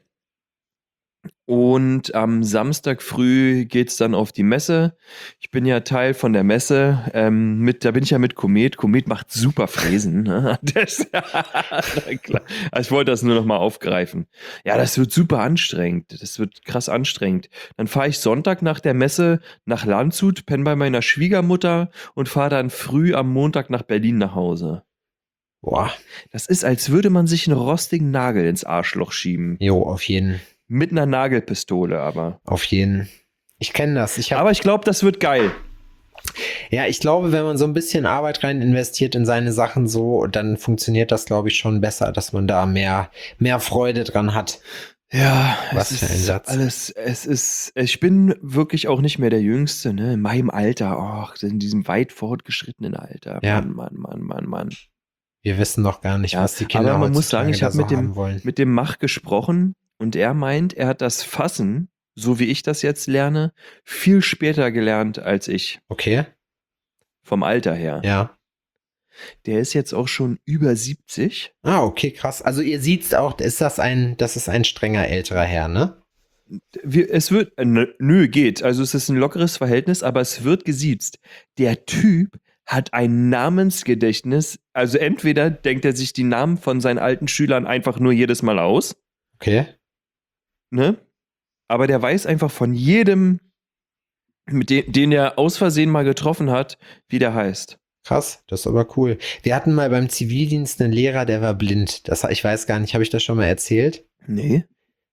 und am Samstag früh geht's dann auf die Messe. Ich bin ja Teil von der Messe, ähm, mit, da bin ich ja mit Komet. Komet macht super Fräsen. Ne? Das, na klar. Also ich wollte das nur noch mal aufgreifen. Ja, das wird super anstrengend. Das wird krass anstrengend. Dann fahre ich Sonntag nach der Messe nach Landshut, penne bei meiner Schwiegermutter und fahre dann früh am Montag nach Berlin nach Hause. Boah. Das ist, als würde man sich einen rostigen Nagel ins Arschloch schieben. Jo, auf jeden. Mit einer Nagelpistole aber. Auf jeden. Ich kenne das. Ich hab, Aber ich glaube, das wird geil. ja, ich glaube, wenn man so ein bisschen Arbeit rein investiert in seine Sachen so, dann funktioniert das, glaube ich, schon besser, dass man da mehr, mehr Freude dran hat. Ja, Was es für ein ist Satz. alles, es ist, ich bin wirklich auch nicht mehr der Jüngste, ne? In meinem Alter, ach, in diesem weit fortgeschrittenen Alter. Ja. Mann, Mann, Mann, Mann, Mann. Wir wissen noch gar nicht, Ja, was die Kinder aber man muss sagen, heutzutage ich da habe so mit dem, haben wollen. mit dem Mach gesprochen und er meint, er hat das Fassen, so wie ich das jetzt lerne, viel später gelernt als ich. Okay, Vom Alter her. ja. Der ist jetzt auch schon über siebzig. Ah, okay, krass. Also ihr seht's auch, ist das ein, das ist ein strenger älterer Herr, ne? Wir, es wird, äh, nö, nö, geht. Also es ist ein lockeres Verhältnis, aber es wird gesiezt. Der Typ hat ein Namensgedächtnis. Also entweder denkt er sich die Namen von seinen alten Schülern einfach nur jedes Mal aus, Okay. ne? Aber der weiß einfach von jedem, mit dem, den er aus Versehen mal getroffen hat, wie der heißt. Krass, das ist aber cool. Wir hatten mal beim Zivildienst einen Lehrer, der war blind. Das, ich weiß gar nicht, habe ich das schon mal erzählt? Nee.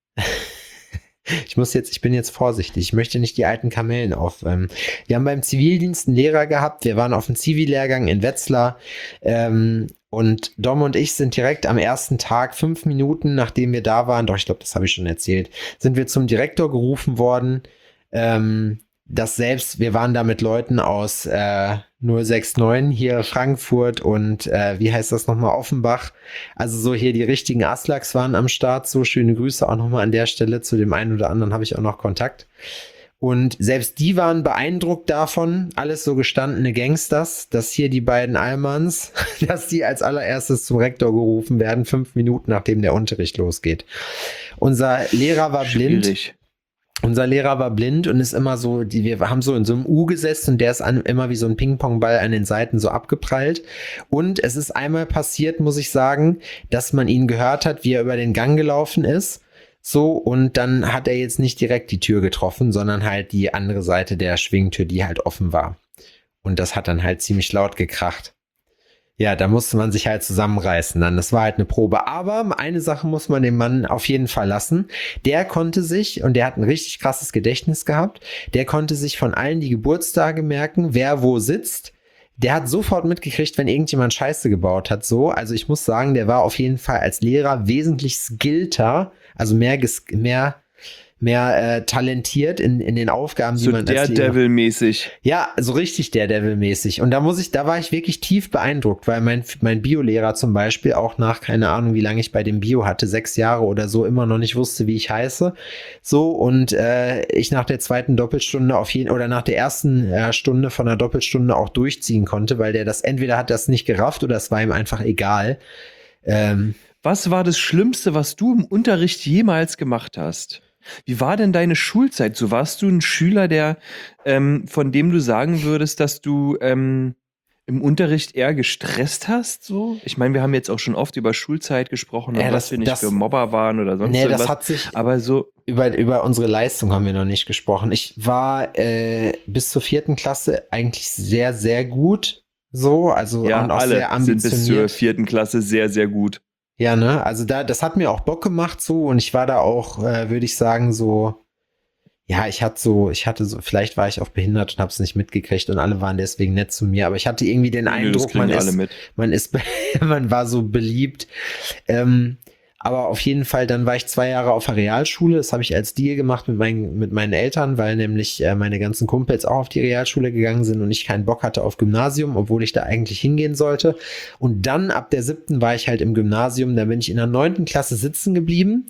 Ich muss jetzt, ich bin jetzt vorsichtig. Ich möchte nicht die alten Kamellen aufwärmen. Wir haben beim Zivildienst einen Lehrer gehabt. Wir waren auf dem Zivi-Lehrgang in Wetzlar. Ähm, und Dom und ich sind direkt am ersten Tag, fünf Minuten nachdem wir da waren, doch ich glaube, das habe ich schon erzählt, sind wir zum Direktor gerufen worden. Ähm, das selbst, wir waren da mit Leuten aus, äh, null sechs neun, hier Frankfurt und äh, wie heißt das nochmal, Offenbach. Also so hier die richtigen Aslaks waren am Start. So schöne Grüße auch nochmal an der Stelle. Zu dem einen oder anderen habe ich auch noch Kontakt. Und selbst die waren beeindruckt davon, alles so gestandene Gangsters, dass hier die beiden Allmanns, dass die als allererstes zum Rektor gerufen werden, fünf Minuten nachdem der Unterricht losgeht. Unser Lehrer war blind. Schwierig. Unser Lehrer war blind und ist immer so, die, wir haben so in so einem U gesessen und der ist an, immer wie so ein Ping-Pong-Ball an den Seiten so abgeprallt. Und es ist einmal passiert, muss ich sagen, dass man ihn gehört hat, wie er über den Gang gelaufen ist. So, und dann hat er jetzt nicht direkt die Tür getroffen, sondern halt die andere Seite der Schwingtür, die halt offen war. Und das hat dann halt ziemlich laut gekracht. Ja, da musste man sich halt zusammenreißen dann. Das war halt eine Probe. Aber eine Sache muss man dem Mann auf jeden Fall lassen. Der konnte sich, und der hat ein richtig krasses Gedächtnis gehabt, der konnte sich von allen die Geburtstage merken, wer wo sitzt. Der hat sofort mitgekriegt, wenn irgendjemand Scheiße gebaut hat. So, also ich muss sagen, der war auf jeden Fall als Lehrer wesentlich skillter, also mehr, mehr, mehr äh, talentiert in, in den Aufgaben, die So man als Lehrer... Daredevil-mäßig. Ja, so richtig Daredevil-mäßig. Und da muss ich, da war ich wirklich tief beeindruckt, weil mein, mein Biolehrer zum Beispiel auch nach, keine Ahnung, wie lange ich bei dem Bio hatte, sechs Jahre oder so, immer noch nicht wusste, wie ich heiße. So, und äh, ich nach der zweiten Doppelstunde auf jeden, oder nach der ersten äh, Stunde von der Doppelstunde auch durchziehen konnte, weil der das, entweder hat das nicht gerafft oder es war ihm einfach egal. Ähm, Was war das Schlimmste, was du im Unterricht jemals gemacht hast? Wie war denn deine Schulzeit? So warst du ein Schüler, der, ähm, von dem du sagen würdest, dass du ähm, im Unterricht eher gestresst hast? So? Ich meine, wir haben jetzt auch schon oft über Schulzeit gesprochen und Ja, was das- wir nicht das- für Mobber waren oder sonst nee, irgendwas. das hat sich... Aber so, Über, über unsere Leistung haben wir noch nicht gesprochen. Ich war äh, bis zur vierten Klasse eigentlich sehr, sehr gut. So, also ja, und auch alle sehr sind bis zur ambitioniert. vierten Klasse sehr, sehr gut. Ja, ne? Also da, das hat mir auch Bock gemacht so und ich war da auch, äh, würde ich sagen, so, ja, ich hatte so, ich hatte so, vielleicht war ich auch behindert und habe es nicht mitgekriegt und alle waren deswegen nett zu mir, aber ich hatte irgendwie den Nö, das Eindruck, kriegen man alle ist, mit. man ist, man war so beliebt. Ähm, aber auf jeden Fall, dann war ich zwei Jahre auf der Realschule. Das habe ich als Deal gemacht mit meinen, mit meinen Eltern, weil nämlich äh, meine ganzen Kumpels auch auf die Realschule gegangen sind und ich keinen Bock hatte auf Gymnasium, obwohl ich da eigentlich hingehen sollte. Und dann ab der siebten war ich halt im Gymnasium. Da bin ich in der neunten Klasse sitzen geblieben.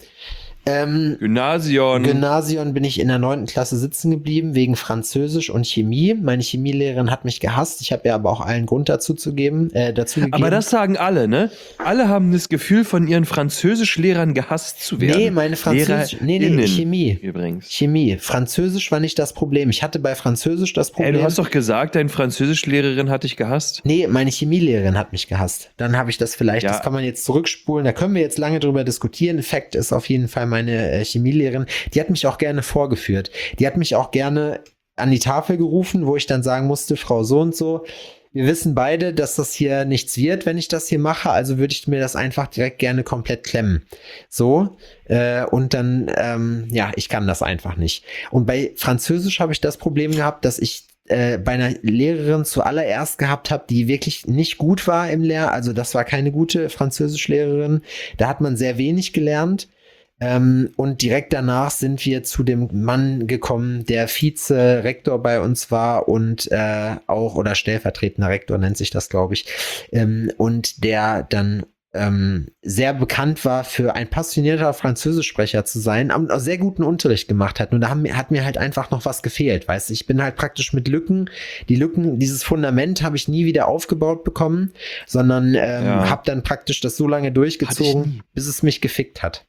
Ähm, Gymnasium. Gymnasium bin ich in der neunten Klasse sitzen geblieben, wegen Französisch und Chemie. Meine Chemielehrerin hat mich gehasst. Ich habe ihr aber auch allen Grund dazu zu geben, äh, dazu gegeben. Aber das sagen alle, ne? Alle haben das Gefühl, von ihren Französischlehrern gehasst zu werden. Nee, meine Französisch, nee, nee, LehrerInnen Chemie. Übrigens. Chemie. Französisch war nicht das Problem. Ich hatte bei Französisch das Ey, Problem. du hast doch gesagt, deine Französischlehrerin hat dich gehasst. Nee, meine Chemielehrerin hat mich gehasst. Dann habe ich das vielleicht, Ja. das kann man jetzt zurückspulen, da können wir jetzt lange drüber diskutieren. Fakt ist auf jeden Fall meine äh, Chemielehrerin, die hat mich auch gerne vorgeführt. Die hat mich auch gerne an die Tafel gerufen, wo ich dann sagen musste, Frau so und so, wir wissen beide, dass das hier nichts wird, wenn ich das hier mache, also würde ich mir das einfach direkt gerne komplett klemmen. So, äh, und dann, ähm, ja, ich kann das einfach nicht. Und bei Französisch habe ich das Problem gehabt, dass ich äh, bei einer Lehrerin zuallererst gehabt habe, die wirklich nicht gut war im Lehr, also das war keine gute Französischlehrerin, da hat man sehr wenig gelernt. Ähm, und direkt danach sind wir zu dem Mann gekommen, der Vize-Rektor bei uns war und äh, auch, oder stellvertretender Rektor nennt sich das, glaube ich, ähm, und der dann ähm, sehr bekannt war für ein passionierter Französischsprecher zu sein, und auch sehr guten Unterricht gemacht hat. Nur da haben, hat mir halt einfach noch was gefehlt, weißt du, ich bin halt praktisch mit Lücken, die Lücken, dieses Fundament habe ich nie wieder aufgebaut bekommen, sondern ähm, Ja. habe dann praktisch das so lange Hatte ich durchgezogen, nie. bis es mich gefickt hat.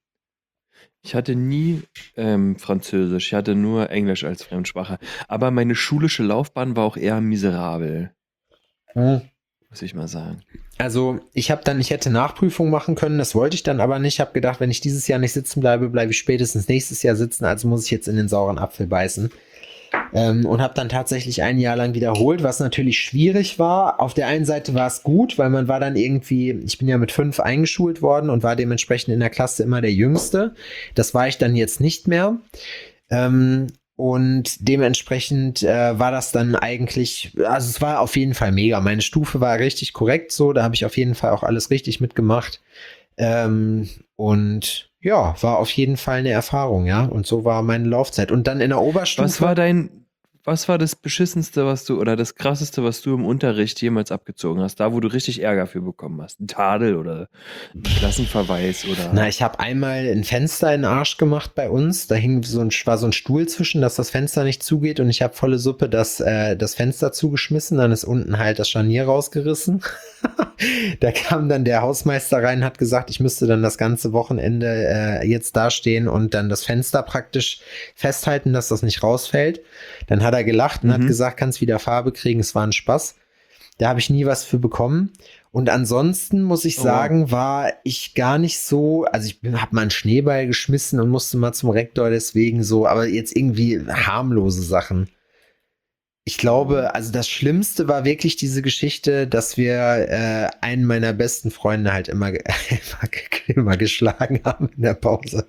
Ich hatte nie ähm, Französisch, ich hatte nur Englisch als Fremdsprache. Aber meine schulische Laufbahn war auch eher miserabel, Hm. muss ich mal sagen. Also ich habe dann, ich hätte Nachprüfung machen können, das wollte ich dann aber nicht. Ich habe gedacht, wenn ich dieses Jahr nicht sitzen bleibe, bleibe ich spätestens nächstes Jahr sitzen, also muss ich jetzt in den sauren Apfel beißen. Ähm, und habe dann tatsächlich ein Jahr lang wiederholt, was natürlich schwierig war. Auf der einen Seite war es gut, weil man war dann irgendwie, ich bin ja mit fünf eingeschult worden und war dementsprechend in der Klasse immer der Jüngste. Das war ich dann jetzt nicht mehr. Ähm, Und dementsprechend äh, war das dann eigentlich, also es war auf jeden Fall mega. Meine Stufe war richtig korrekt so, da habe ich auf jeden Fall auch alles richtig mitgemacht. Ähm, und ja, war auf jeden Fall eine Erfahrung, ja. Und so war meine Laufzeit. Und dann in der Oberstufe. Was war dein, was war das Beschissenste, was du, oder das Krasseste, was du im Unterricht jemals abgezogen hast? Da, wo du richtig Ärger für bekommen hast? Ein Tadel oder ein Klassenverweis oder. Na, ich habe einmal ein Fenster in den Arsch gemacht bei uns. Da hing so ein, war so ein Stuhl zwischen, dass das Fenster nicht zugeht und ich habe volle Suppe das, äh, das Fenster zugeschmissen. Dann ist unten halt das Scharnier rausgerissen. Da kam dann der Hausmeister rein, hat gesagt, ich müsste dann das ganze Wochenende äh, jetzt dastehen und dann das Fenster praktisch festhalten, dass das nicht rausfällt. Dann hat er gelacht und Mhm. hat gesagt, kannst wieder Farbe kriegen, es war ein Spaß. Da habe ich nie was für bekommen. Und ansonsten muss ich Oh. sagen, war ich gar nicht so, also ich habe mal einen Schneeball geschmissen und musste mal zum Rektor deswegen so, aber jetzt irgendwie harmlose Sachen. Ich glaube, also das Schlimmste war wirklich diese Geschichte, dass wir äh, einen meiner besten Freunde halt immer, ge- immer, ge- immer geschlagen haben in der Pause.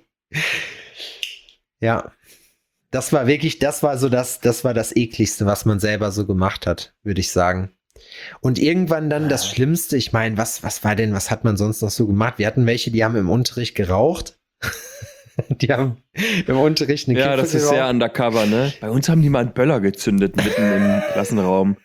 Ja, das war wirklich, das war so das, das war das ekligste, was man selber so gemacht hat, würde ich sagen. Und irgendwann dann das Schlimmste, ich meine, was, was war denn, was hat man sonst noch so gemacht? Wir hatten welche, die haben im Unterricht geraucht. Die haben im Unterricht eine Ja, Kippe das ist geraucht. sehr undercover, ne? Bei uns haben die mal einen Böller gezündet mitten im Klassenraum.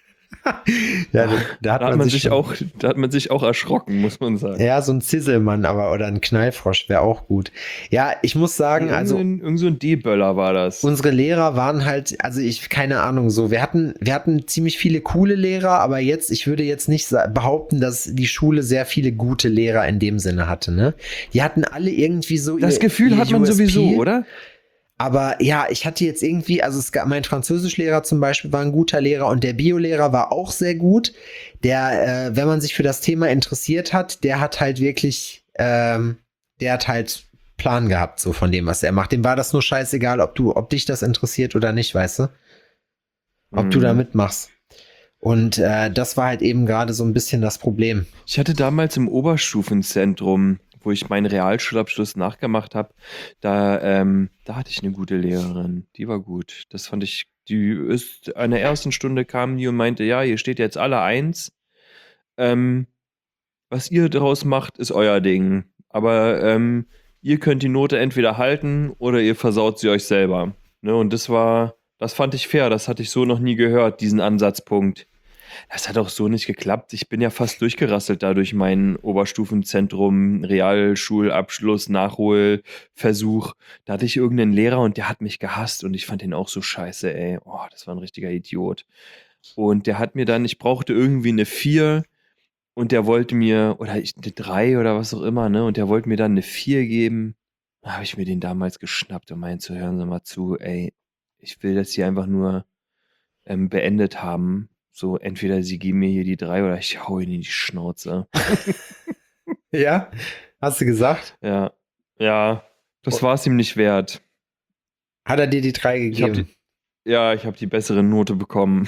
Ja, da, da hat Da hat man, man sich sich schon- auch, da hat man sich auch erschrocken, muss man sagen. Ja, so ein Zisselmann aber oder ein Knallfrosch wäre auch gut. Ja, ich muss sagen, also Irgend, irgend so ein D-Böller war das. unsere Lehrer waren halt, also ich, keine Ahnung, so, wir hatten, wir hatten ziemlich viele coole Lehrer, aber jetzt, ich würde jetzt nicht sa- behaupten, dass die Schule sehr viele gute Lehrer in dem Sinne hatte, ne? Die hatten alle irgendwie so Das ihr- Gefühl ihr hat man U S P. sowieso, oder? Aber ja, ich hatte jetzt irgendwie, also es gab, mein Französischlehrer zum Beispiel war ein guter Lehrer und der Biolehrer war auch sehr gut. Der, äh, wenn man sich für das Thema interessiert hat, der hat halt wirklich, ähm, der hat halt Plan gehabt, so von dem, was er macht. Dem war das nur scheißegal, ob du, ob dich das interessiert oder nicht, weißt du? Ob du Mhm. da mitmachst. Und äh, das war halt eben gerade so ein bisschen das Problem. Ich hatte damals im Oberstufenzentrum, wo ich meinen Realschulabschluss nachgemacht habe, da, ähm, da hatte ich eine gute Lehrerin. Die war gut. Das fand ich, die ist, in der ersten Stunde kam die und meinte, ja, ihr steht jetzt alle eins. Ähm, was ihr daraus macht, ist euer Ding. Aber ähm, ihr könnt die Note entweder halten oder ihr versaut sie euch selber. Ne? Und das war, das fand ich fair. Das hatte ich so noch nie gehört, diesen Ansatzpunkt. Das hat auch so nicht geklappt. Ich bin ja fast durchgerasselt da durch meinen Oberstufenzentrum, Realschulabschluss, Nachholversuch. Da hatte ich irgendeinen Lehrer und der hat mich gehasst und ich fand den auch so scheiße, ey. Oh, das war ein richtiger Idiot. Und der hat mir dann, ich brauchte irgendwie eine vier und der wollte mir, oder ich, eine drei oder was auch immer, ne? Und der wollte mir dann eine vier geben. Da habe ich mir den damals geschnappt und meinte zu hören Sie mal zu, ey, ich will das hier einfach nur ähm, beendet haben. So, entweder sie geben mir hier die drei oder ich hau ihnen in die Schnauze. Ja? Hast du gesagt? Ja, ja, das war es ihm nicht wert. Hat er dir die drei Ich hab gegeben? die, ja, ich habe die bessere Note bekommen.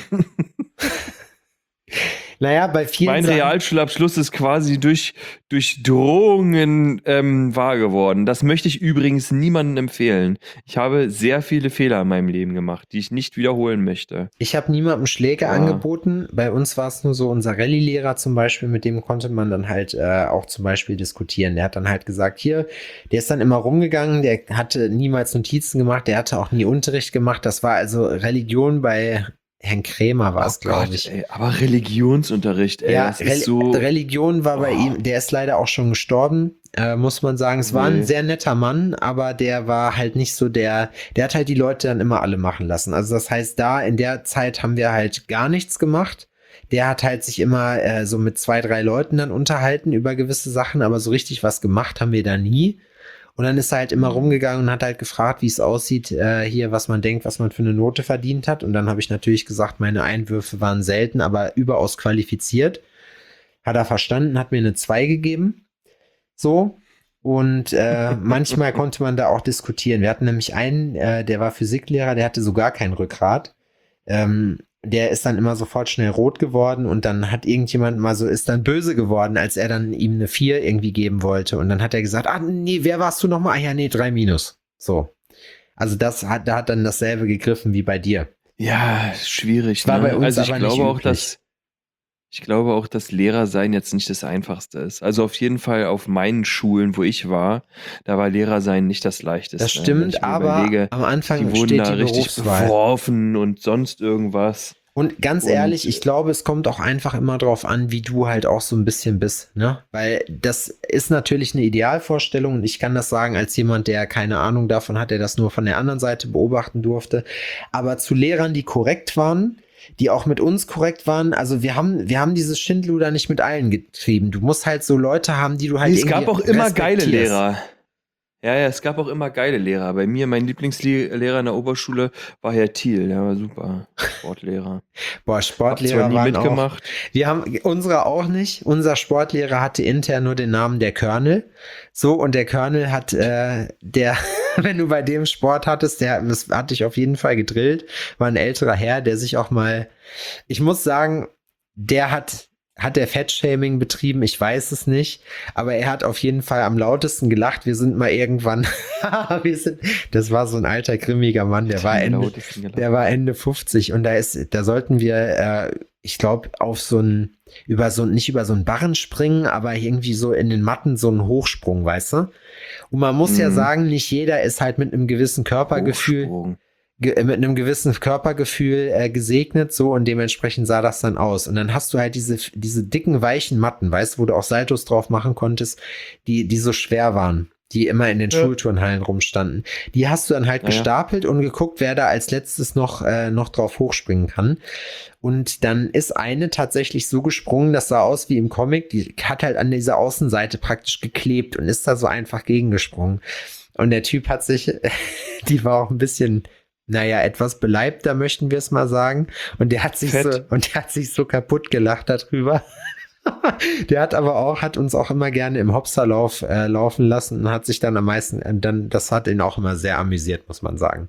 Naja, bei vielen Mein Sachen- Realschulabschluss ist quasi durch, durch Drohungen ähm, wahr geworden. Das möchte ich übrigens niemandem empfehlen. Ich habe sehr viele Fehler in meinem Leben gemacht, die ich nicht wiederholen möchte. Ich habe niemandem Schläge Ja. angeboten. Bei uns war es nur so, unser Rallye-Lehrer zum Beispiel, mit dem konnte man dann halt äh, auch zum Beispiel diskutieren. Der hat dann halt gesagt, hier, der ist dann immer rumgegangen, der hatte niemals Notizen gemacht, der hatte auch nie Unterricht gemacht. Das war also Religion bei Herrn Krämer war es, Oh Gott, glaube ich. ey, aber Religionsunterricht, ey, Ja, das ist Rel so... Religion war bei Oh. ihm, der ist leider auch schon gestorben, äh, muss man sagen. Es war ein Nee. sehr netter Mann, aber der war halt nicht so der, der hat halt die Leute dann immer alle machen lassen. Also das heißt, da in der Zeit haben wir halt gar nichts gemacht. Der hat halt sich immer äh, so mit zwei, drei Leuten dann unterhalten über gewisse Sachen, aber so richtig was gemacht haben wir da nie. Und dann ist er halt immer Mhm. rumgegangen und hat halt gefragt, wie es aussieht, äh, hier, was man denkt, was man für eine Note verdient hat. Und dann habe ich natürlich gesagt, meine Einwürfe waren selten, aber überaus qualifiziert. Hat er verstanden, hat mir eine zwei gegeben. So. Und äh, manchmal konnte man da auch diskutieren. Wir hatten nämlich einen, äh, der war Physiklehrer, der hatte so gar kein Rückgrat. Ähm, der ist dann immer sofort schnell rot geworden und dann hat irgendjemand mal so, ist dann böse geworden, als er dann ihm eine vier irgendwie geben wollte. Und dann hat er gesagt, ah, nee, wer warst du nochmal? Ah ja, nee, drei minus. So. Also das hat, da hat dann dasselbe gegriffen wie bei dir. Ja, schwierig. War ne? bei uns also ich aber glaube nicht auch, üblich. dass Ich glaube auch, dass Lehrer sein jetzt nicht das Einfachste ist. Also auf jeden Fall auf meinen Schulen, wo ich war, da war Lehrer sein nicht das Leichteste. Das Wenn stimmt, ich mir aber überlege, am Anfang die wurden steht da die richtig Berufswahl. beworfen und sonst irgendwas. Und ganz Und- ehrlich, ich glaube, es kommt auch einfach immer drauf an, wie du halt auch so ein bisschen bist, ne? Weil das ist natürlich eine Idealvorstellung und ich kann das sagen als jemand, der keine Ahnung davon hat, der das nur von der anderen Seite beobachten durfte. Aber zu Lehrern, die korrekt waren, die auch mit uns korrekt waren, also wir haben, wir haben dieses Schindluder nicht mit allen getrieben. Du musst halt so Leute haben, die du halt Nee, es irgendwie gab auch immer geile respektierst. Lehrer. Ja, ja, es gab auch immer geile Lehrer. Bei mir, mein Lieblingslehrer in der Oberschule war Herr Thiel. Der war super. Sportlehrer. Boah, Hab zwar Sportlehrer nie waren auch, mitgemacht. wir haben, unsere auch nicht. Unser Sportlehrer hatte intern nur den Namen der Colonel. So, und der Colonel hat, äh, der, wenn du bei dem Sport hattest, der, das hat dich auf jeden Fall gedrillt, war ein älterer Herr, der sich auch mal, ich muss sagen, der hat, hat der Fettshaming betrieben? Ich weiß es nicht, aber er hat auf jeden Fall am lautesten gelacht. Wir sind mal irgendwann, wir sind, das war so ein alter, grimmiger Mann, der war Am Ende, lautesten gelacht. der war Ende fünfzig und da ist, da sollten wir, äh, ich glaube, auf so ein, über so, nicht über so einen Barren springen, aber irgendwie so in den Matten so einen Hochsprung, weißt du? Und man muss ja Mhm. sagen, nicht jeder ist halt mit einem gewissen Körpergefühl, Hochsprung. ge mit einem gewissen Körpergefühl äh, gesegnet, so, und dementsprechend sah das dann aus. Und dann hast du halt diese, diese dicken, weichen Matten, weißt du, wo du auch Saltos drauf machen konntest, die, die so schwer waren, die immer in den Ja. Schulturnhallen rumstanden. Die hast du dann halt Ja, ja. gestapelt und geguckt, wer da als letztes noch, äh, noch drauf hochspringen kann. Und dann ist eine tatsächlich so gesprungen, das sah aus wie im Comic, die hat halt an dieser Außenseite praktisch geklebt und ist da so einfach gegengesprungen. Und der Typ hat sich, die war auch ein bisschen, naja, etwas beleibter, möchten wir es mal sagen. Und der hat sich Fett. so, und der hat sich so kaputt gelacht darüber. Der hat aber auch, hat uns auch immer gerne im Hopserlauf äh, laufen lassen und hat sich dann am meisten, äh, dann, das hat ihn auch immer sehr amüsiert, muss man sagen.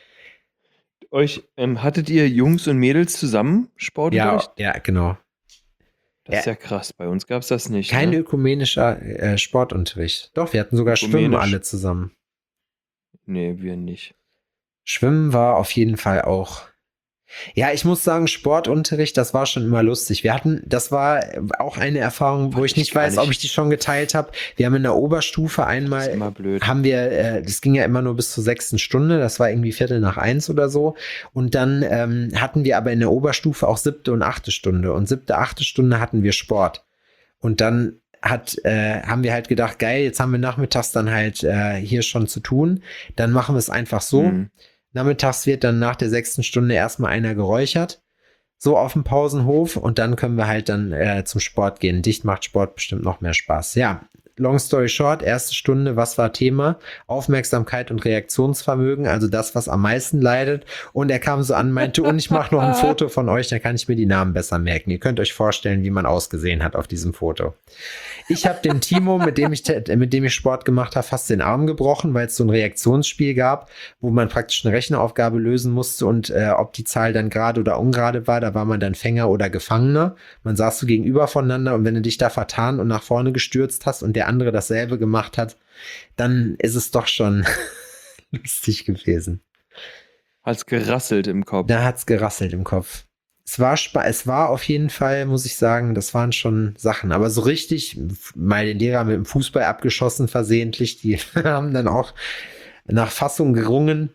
Euch, ähm, hattet ihr Jungs und Mädels zusammen Ja, Sportunterricht? ja, genau. Das ist ja krass. Bei uns gab es das nicht. Kein ne? ökumenischer äh, Sportunterricht. Doch, wir hatten sogar Schwimmen Ökumenisch. alle zusammen. Nee, wir nicht. Schwimmen war auf jeden Fall auch. Ja, ich muss sagen, Sportunterricht, das war schon immer lustig. Wir hatten, das war auch eine Erfahrung, wo Fand ich ich nicht gar weiß, ob nicht. ich die schon geteilt habe. Wir haben in der Oberstufe Das ist einmal, immer blöd. haben wir, äh, das ging ja immer nur bis zur sechsten Stunde, das war irgendwie Viertel nach eins oder so. Und dann ähm, hatten wir aber in der Oberstufe auch siebte und achte Stunde. Und siebte, achte Stunde hatten wir Sport. Und dann hat, äh, haben wir halt gedacht, geil, jetzt haben wir nachmittags dann halt äh, hier schon zu tun. Dann machen wir es einfach so. Mhm. Nachmittags wird dann nach der sechsten Stunde erstmal einer geräuchert, so auf dem Pausenhof, und dann können wir halt dann äh, zum Sport gehen. Dicht macht Sport bestimmt noch mehr Spaß. Ja, long story short, erste Stunde, was war Thema? Aufmerksamkeit und Reaktionsvermögen, also das, was am meisten leidet. Und er kam so an, meinte, und ich mache noch ein Foto von euch, dann kann ich mir die Namen besser merken. Ihr könnt euch vorstellen, wie man ausgesehen hat auf diesem Foto. Ich habe dem Timo, mit dem ich mit dem ich Sport gemacht habe, fast den Arm gebrochen, weil es so ein Reaktionsspiel gab, wo man praktisch eine Rechenaufgabe lösen musste und äh, ob die Zahl dann gerade oder ungerade war, da war man dann Fänger oder Gefangener. Man saß so gegenüber voneinander und wenn du dich da vertan und nach vorne gestürzt hast und der andere dasselbe gemacht hat, dann ist es doch schon lustig gewesen. Hat's gerasselt im Kopf. Da hat's gerasselt im Kopf. Es war, spa- es war auf jeden Fall, muss ich sagen, das waren schon Sachen. Aber so richtig, meine Lehrer mit dem Fußball abgeschossen versehentlich, die haben dann auch nach Fassung gerungen,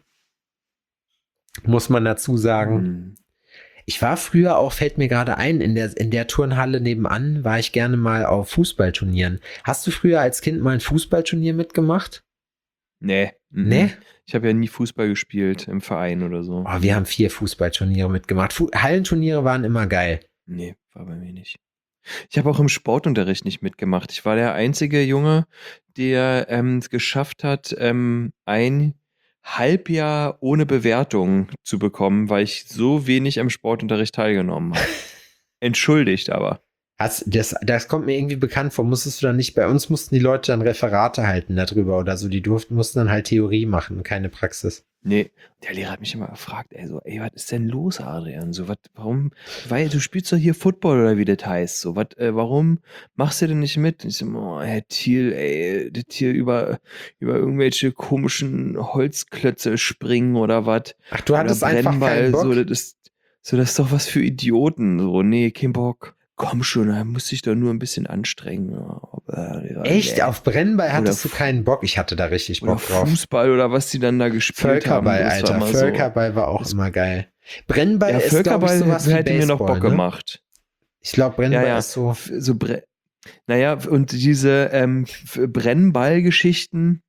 muss man dazu sagen. Mhm. Ich war früher auch, fällt mir gerade ein, in der, in der Turnhalle nebenan war ich gerne mal auf Fußballturnieren. Hast du früher als Kind mal ein Fußballturnier mitgemacht? Nee. Mhm. Nee? Ich habe ja nie Fußball gespielt im Verein oder so. Oh, wir haben vier Fußballturniere mitgemacht. Fu- Hallenturniere waren immer geil. Nee, war bei mir nicht. Ich habe auch im Sportunterricht nicht mitgemacht. Ich war der einzige Junge, der ähm, es geschafft hat, ähm, ein Halbjahr ohne Bewertung zu bekommen, weil ich so wenig am Sportunterricht teilgenommen habe. Entschuldigt aber. Hast, das, das kommt mir irgendwie bekannt vor. Musstest du dann nicht, bei uns mussten die Leute dann Referate halten darüber oder so. Die durften, mussten dann halt Theorie machen, keine Praxis. Nee, der Lehrer hat mich immer gefragt, ey, so, ey, was ist denn los, Adrian? So, was, warum, weil du spielst doch hier Football oder wie das heißt, so, was, äh, warum machst du denn nicht mit? Ich so, oh, Herr Thiel, ey, das hier über, über irgendwelche komischen Holzklötze springen oder was? Ach, du hattest einfach keinen Bock? so, das ist, so, das ist doch was für Idioten, so, nee, kein Bock. komm schon, da musst dich doch nur ein bisschen anstrengen. Aber, ja, Echt? nee. Auf Brennball hattest Oder du keinen Bock? Ich hatte da richtig Oder Bock drauf. Fußball oder was die dann da gespielt Völkerball, haben. Das war Alter. mal so- Völkerball war auch Das- immer geil. Brennball Ja, ist, glaube ich, Völkerball sowas wie hätte mir noch Baseball, Bock ne? gemacht. Ich glaube, Brennball Ja, ja. ist so. F- so Bre naja, und diese ähm, F- Brennballgeschichten,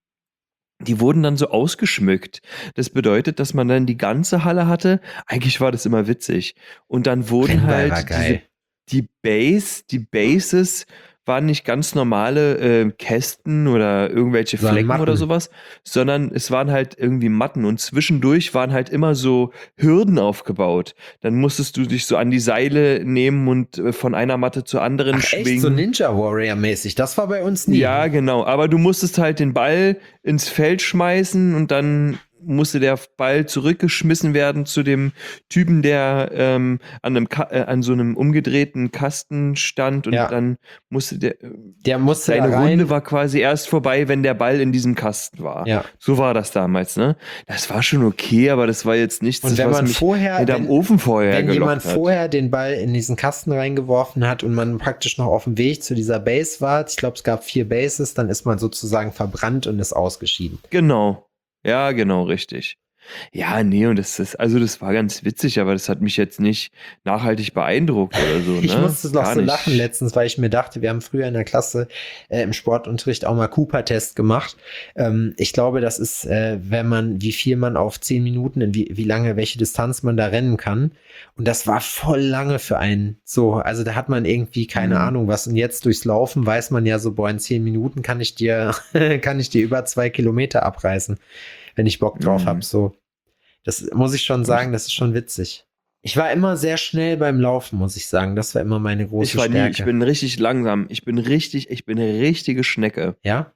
die wurden dann so ausgeschmückt. Das bedeutet, dass man dann die ganze Halle hatte. Eigentlich war das immer witzig. Und dann wurden Brennball halt war diese, geil. die Base, die Bases waren nicht ganz normale äh, Kästen oder irgendwelche Sondern Flecken Matten. oder sowas, sondern es waren halt irgendwie Matten und zwischendurch waren halt immer so Hürden aufgebaut. Dann musstest du dich so an die Seile nehmen und äh, von einer Matte zur anderen Ach, schwingen. echt so Ninja Warrior mäßig. Das war bei uns nie. Ja, genau. Aber du musstest halt den Ball ins Feld schmeißen und dann musste der Ball zurückgeschmissen werden zu dem Typen, der ähm, an, einem Ka äh, an so einem umgedrehten Kasten stand und Ja. dann musste der Der musste seine da rein. Runde war quasi erst vorbei, wenn der Ball in diesem Kasten war. Ja. So war das damals, ne? Das war schon okay, aber das war jetzt nichts, Und das, wenn was man mich vorher, hinterm wenn, Ofen vorher wenn gelockt jemand hat. vorher den Ball in diesen Kasten reingeworfen hat und man praktisch noch auf dem Weg zu dieser Base war, ich glaube, es gab vier Bases, dann ist man sozusagen verbrannt und ist ausgeschieden. Genau. Ja, genau, richtig. Ja, nee, und das ist, also das war ganz witzig, aber das hat mich jetzt nicht nachhaltig beeindruckt oder so. Ich ne? musste noch Gar so nicht. lachen letztens, weil ich mir dachte, wir haben früher in der Klasse äh, im Sportunterricht auch mal Cooper-Test gemacht. Ähm, ich glaube, das ist, äh, wenn man, wie viel man auf zehn Minuten, in wie, wie lange, welche Distanz man da rennen kann. Und das war voll lange für einen. So, also da hat man irgendwie keine Mhm. Ahnung was. Und jetzt durchs Laufen weiß man ja so, boah, in zehn Minuten kann ich dir, kann ich dir über zwei Kilometer abreißen, wenn ich Bock drauf Mhm. habe. So, das muss ich schon sagen, das ist schon witzig. Ich war immer sehr schnell beim Laufen, muss ich sagen. Das war immer meine große Ich war nie, Stärke. ich bin richtig langsam. Ich bin richtig, ich bin eine richtige Schnecke. Ja?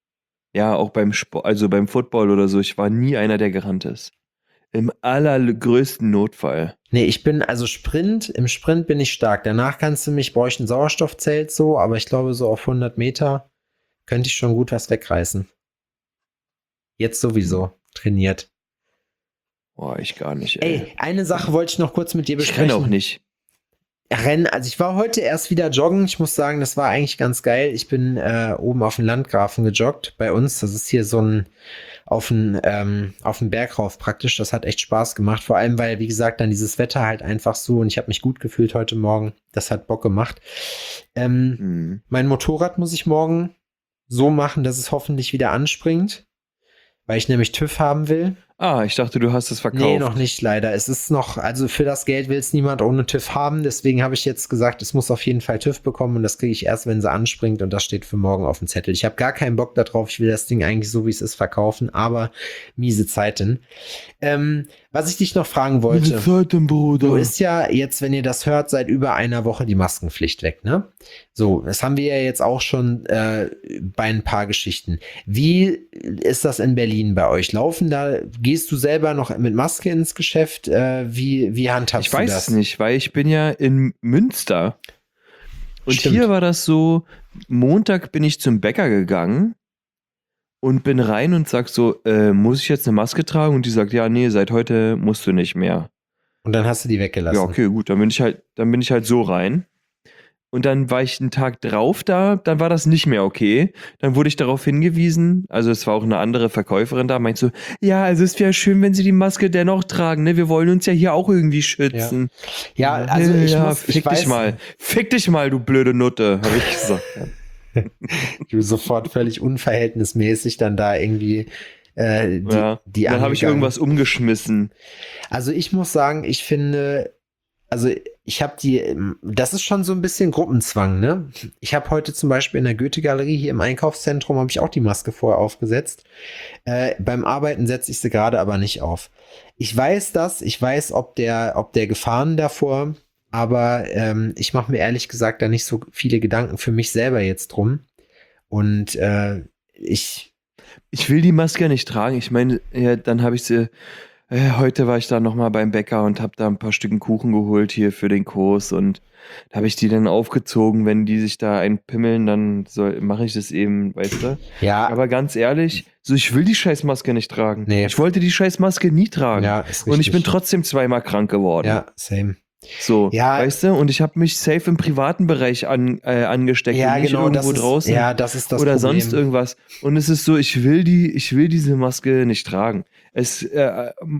Ja, auch beim Sport, also beim Football oder so. Ich war nie einer, der gerannt ist. Im allergrößten Notfall. Nee, ich bin, also Sprint, im Sprint bin ich stark. Danach kannst du mich, brauche ich ein Sauerstoffzelt so, aber ich glaube, so auf hundert Meter könnte ich schon gut was wegreißen. Jetzt sowieso trainiert. Boah, ich gar nicht, ey. Ey, eine Sache wollte ich noch kurz mit dir ich besprechen. renne auch nicht. Rennen, also ich war heute erst wieder joggen. Ich muss sagen, das war eigentlich ganz geil. Ich bin äh, oben auf dem Landgrafen gejoggt bei uns. Das ist hier so ein auf den ähm, auf den Berg rauf praktisch. Das hat echt Spaß gemacht. Vor allem, weil, wie gesagt, dann dieses Wetter halt einfach so und ich habe mich gut gefühlt heute Morgen. Das hat Bock gemacht. Ähm, Hm. Mein Motorrad muss ich morgen so machen, dass es hoffentlich wieder anspringt, weil ich nämlich TÜV haben will. Ah, ich dachte, du hast es verkauft. Nee, noch nicht leider. Es ist noch, also für das Geld will es niemand ohne TÜV haben. Deswegen habe ich jetzt gesagt, es muss auf jeden Fall TÜV bekommen und das kriege ich erst, wenn sie anspringt und das steht für morgen auf dem Zettel. Ich habe gar keinen Bock darauf. Ich will das Ding eigentlich so, wie es ist, verkaufen, aber miese Zeiten. Ähm, was ich dich noch fragen wollte. Zeiten, Bruder. Du ist ja jetzt, wenn ihr das hört, seit über einer Woche die Maskenpflicht weg, ne? So, das haben wir ja jetzt auch schon äh, bei ein paar Geschichten. Wie ist das in Berlin bei euch? Laufen da, gehst du selber noch mit Maske ins Geschäft? Äh, wie, wie handhabst Ich du weiß das? es nicht, weil ich bin ja in Münster. Und Stimmt. hier war das so, Montag bin ich zum Bäcker gegangen und bin rein und sag so, äh, muss ich jetzt eine Maske tragen? Und die sagt, ja, nee, seit heute musst du nicht mehr. Und dann hast du die weggelassen. Ja, okay, gut, dann bin ich halt, dann bin ich halt so rein. Und dann war ich einen Tag drauf da, dann war das nicht mehr okay. Dann wurde ich darauf hingewiesen, also es war auch eine andere Verkäuferin da, meint so, ja, also es wäre schön, wenn Sie die Maske dennoch tragen, ne? Wir wollen uns ja hier auch irgendwie schützen. Ja, also ich ja, muss, ich fick weiß, dich mal, fick dich mal, du blöde Nutte, habe ich gesagt. du sofort völlig unverhältnismäßig dann da irgendwie äh, die, ja. die Dann habe ich angegangen. irgendwas umgeschmissen. Also ich muss sagen, ich finde, also ich habe die, das ist schon so ein bisschen Gruppenzwang, ne? Ich habe heute zum Beispiel in der Goethe-Galerie hier im Einkaufszentrum habe ich auch die Maske vorher aufgesetzt. Äh, beim Arbeiten setze ich sie gerade aber nicht auf. Ich weiß das, ich weiß, ob der, ob der Gefahren davor, aber ähm, ich mache mir ehrlich gesagt da nicht so viele Gedanken für mich selber jetzt drum. Und äh, ich Ich will die Maske ja nicht tragen. Ich meine, ja, dann habe ich sie. Äh, heute war ich da nochmal beim Bäcker und habe da ein paar Stücken Kuchen geholt hier für den Kurs und da habe ich die dann aufgezogen. Wenn die sich da einpimmeln, dann mache ich das eben, weißt du? ja, Aber ganz ehrlich, so ich will die Scheißmaske nicht tragen. Nee. Ich wollte die Scheißmaske nie tragen. ja, ist und ich bin richtig. trotzdem zweimal krank geworden. Ja, same. So, Ja. weißt du? Und ich habe mich safe im privaten Bereich an, äh, angesteckt Ja, und nicht genau, das irgendwo ist, draußen ja, das ist das oder Problem. sonst irgendwas. Und es ist so, ich will die, ich will diese Maske nicht tragen. Es, äh, ähm,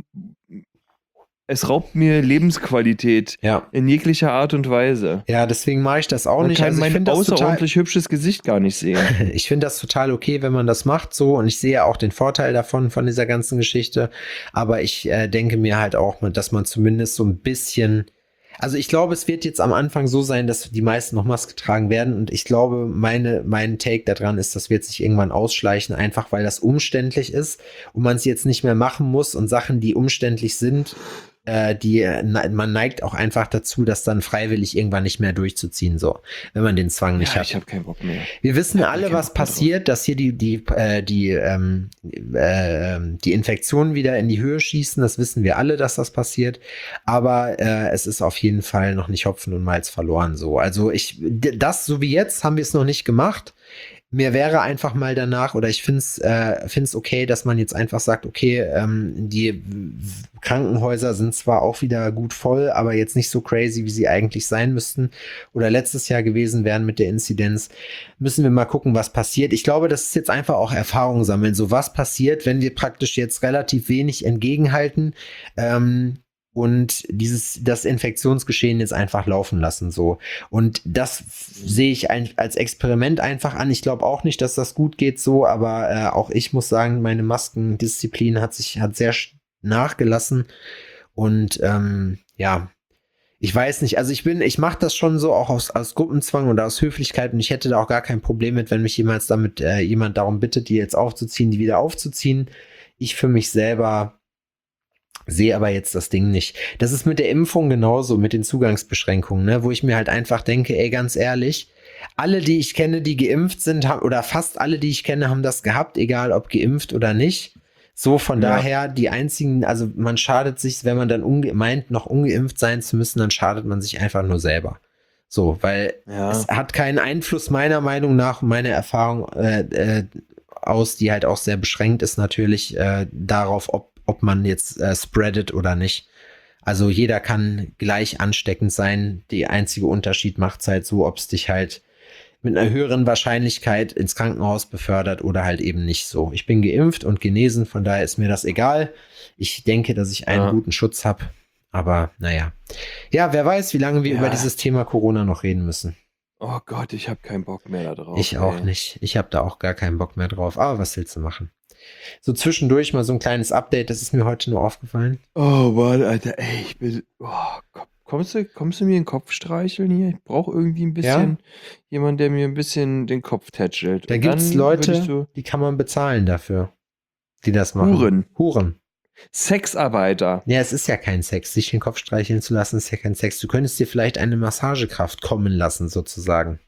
es raubt mir Lebensqualität Ja. in jeglicher Art und Weise. Ja, deswegen mache ich das auch Man nicht. kann Also ich mein finde das total, außerordentlich hübsches Gesicht gar nicht sehen. ich finde das total okay, wenn man das macht so und ich sehe auch den Vorteil davon, von dieser ganzen Geschichte. Aber ich äh, denke mir halt auch, dass man zumindest so ein bisschen, also ich glaube, es wird jetzt am Anfang so sein, dass die meisten noch Maske tragen werden und ich glaube, meine, mein Take daran ist, das wird sich irgendwann ausschleichen, einfach weil das umständlich ist und man es jetzt nicht mehr machen muss und Sachen, die umständlich sind, äh, die, man neigt auch einfach dazu, das dann freiwillig irgendwann nicht mehr durchzuziehen, so, wenn man den Zwang nicht Ja, hat. ich habe keinen Bock mehr. Wir wissen Ich hab alle, keinen was Bock mehr passiert, dass hier die, die, äh, die, ähm, äh, die Infektionen wieder in die Höhe schießen. Das wissen wir alle, dass das passiert. Aber äh, es ist auf jeden Fall noch nicht Hopfen und Malz verloren. So, also ich, das so wie jetzt haben wir es noch nicht gemacht. Mir wäre einfach mal danach, oder ich finde es äh, find's okay, dass man jetzt einfach sagt, okay, ähm, die Krankenhäuser sind zwar auch wieder gut voll, aber jetzt nicht so crazy, wie sie eigentlich sein müssten oder letztes Jahr gewesen wären mit der Inzidenz. Müssen wir mal gucken, was passiert. Ich glaube, das ist jetzt einfach auch Erfahrung sammeln. So, was passiert, wenn wir praktisch jetzt relativ wenig entgegenhalten, ähm, und dieses, das Infektionsgeschehen jetzt einfach laufen lassen, so. Und das sehe ich ein, als Experiment einfach an. Ich glaube auch nicht, dass das gut geht so, aber äh, auch ich muss sagen, meine Maskendisziplin hat sich, hat sehr nachgelassen und ähm, ja, ich weiß nicht, also ich bin, ich mache das schon so auch aus, aus Gruppenzwang oder aus Höflichkeit und ich hätte da auch gar kein Problem mit, wenn mich jemals damit äh, jemand darum bittet, die jetzt aufzuziehen, die wieder aufzuziehen. Ich für mich selber sehe aber jetzt das Ding nicht. Das ist mit der Impfung genauso, mit den Zugangsbeschränkungen, ne, wo ich mir halt einfach denke, ey, ganz ehrlich, alle, die ich kenne, die geimpft sind, haben, oder fast alle, die ich kenne, haben das gehabt, egal ob geimpft oder nicht. So, von Ja. daher, die einzigen, also man schadet sich, wenn man dann unge- meint, noch ungeimpft sein zu müssen, dann schadet man sich einfach nur selber. So, weil Ja. es hat keinen Einfluss meiner Meinung nach und meiner Erfahrung äh, äh, aus, die halt auch sehr beschränkt ist natürlich, äh, darauf, ob ob man jetzt äh, spreadet oder nicht. Also jeder kann gleich ansteckend sein. Der einzige Unterschied macht es halt so, ob es dich halt mit einer höheren Wahrscheinlichkeit ins Krankenhaus befördert oder halt eben nicht so. Ich bin geimpft und genesen, von daher ist mir das egal. Ich denke, dass ich einen Ja. guten Schutz habe. Aber naja. Ja, wer weiß, wie lange wir Ja. über dieses Thema Corona noch reden müssen. Oh Gott, ich habe keinen Bock mehr da drauf. Ich auch ey. nicht. Ich habe da auch gar keinen Bock mehr drauf. Aber was willst du machen? So zwischendurch mal so ein kleines Update, das ist mir heute nur aufgefallen. Oh Mann, Alter, ey, ich bin. Oh, komm- kommst, du, kommst du mir den Kopf streicheln hier? Ich brauche irgendwie ein bisschen jemand, der mir ein bisschen den Kopf tätschelt. Da Und gibt's dann Leute, würd ich so, die kann man bezahlen dafür, die das machen. Huren. Huren. Sexarbeiter. Ja, es ist ja kein Sex. Sich den Kopf streicheln zu lassen, ist ja kein Sex. Du könntest dir vielleicht eine Massagekraft kommen lassen, sozusagen.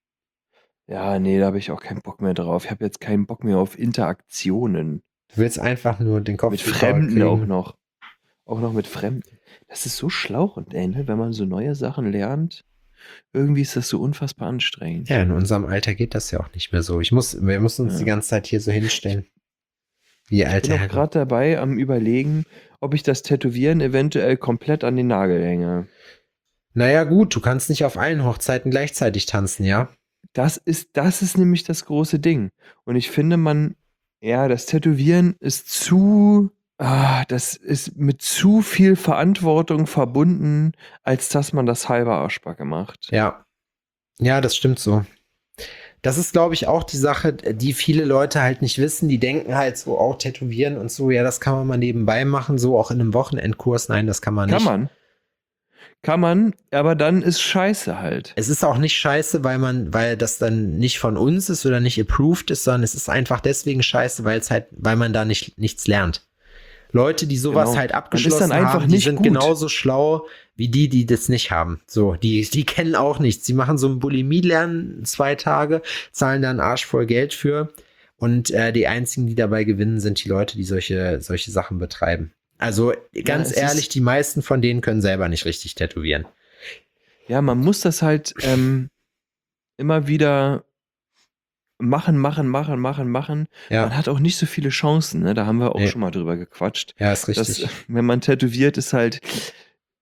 Ja, nee, da habe ich auch keinen Bock mehr drauf. Ich habe jetzt keinen Bock mehr auf Interaktionen. Du willst einfach nur den Kopf Mit gekaut Fremden kriegen. auch noch. Auch noch mit Fremden. Das ist so schlauchend, ey, ne? Wenn man so neue Sachen lernt. Irgendwie ist das so unfassbar anstrengend. Ja, in unserem Alter geht das ja auch nicht mehr so. Ich muss, wir müssen uns Ja. die ganze Zeit hier so hinstellen. Wie Ich bin alte auch Herren. gerade dabei am Überlegen, ob ich das Tätowieren eventuell komplett an den Nagel hänge. Naja, gut, du kannst nicht auf allen Hochzeiten gleichzeitig tanzen, ja? Das ist, das ist nämlich das große Ding. Und ich finde, man, ja, das Tätowieren ist zu, ah, das ist mit zu viel Verantwortung verbunden, als dass man das halber Arschbacke macht. Ja. Ja, das stimmt so. Das ist, glaube ich, auch die Sache, die viele Leute halt nicht wissen. Die denken halt so, auch tätowieren und so, ja, das kann man mal nebenbei machen, so auch in einem Wochenendkurs. Nein, das kann man Kann nicht. man. Kann man, aber dann ist scheiße halt. Es ist auch nicht scheiße, weil man, weil das dann nicht von uns ist oder nicht approved ist, sondern es ist einfach deswegen scheiße, weil es halt, weil man da nicht nichts lernt. Leute, die sowas Genau. halt Man abgeschlossen ist dann einfach haben, die nicht sind gut. genauso schlau wie die, die das nicht haben. So, die, die kennen auch nichts. Die machen so ein Bulimie-Lernen zwei Tage, zahlen da einen Arsch voll Geld für. Und äh, die einzigen, die dabei gewinnen, sind die Leute, die solche, solche Sachen betreiben. Also ganz es ehrlich, ist- die meisten von denen können selber nicht richtig tätowieren. Ja, man muss das halt ähm, immer wieder machen, machen, machen, machen, machen. Ja, Man hat auch nicht so viele Chancen, ne? Da haben wir auch Nee. schon mal drüber gequatscht. ja, ist richtig. Das, wenn man tätowiert, ist halt,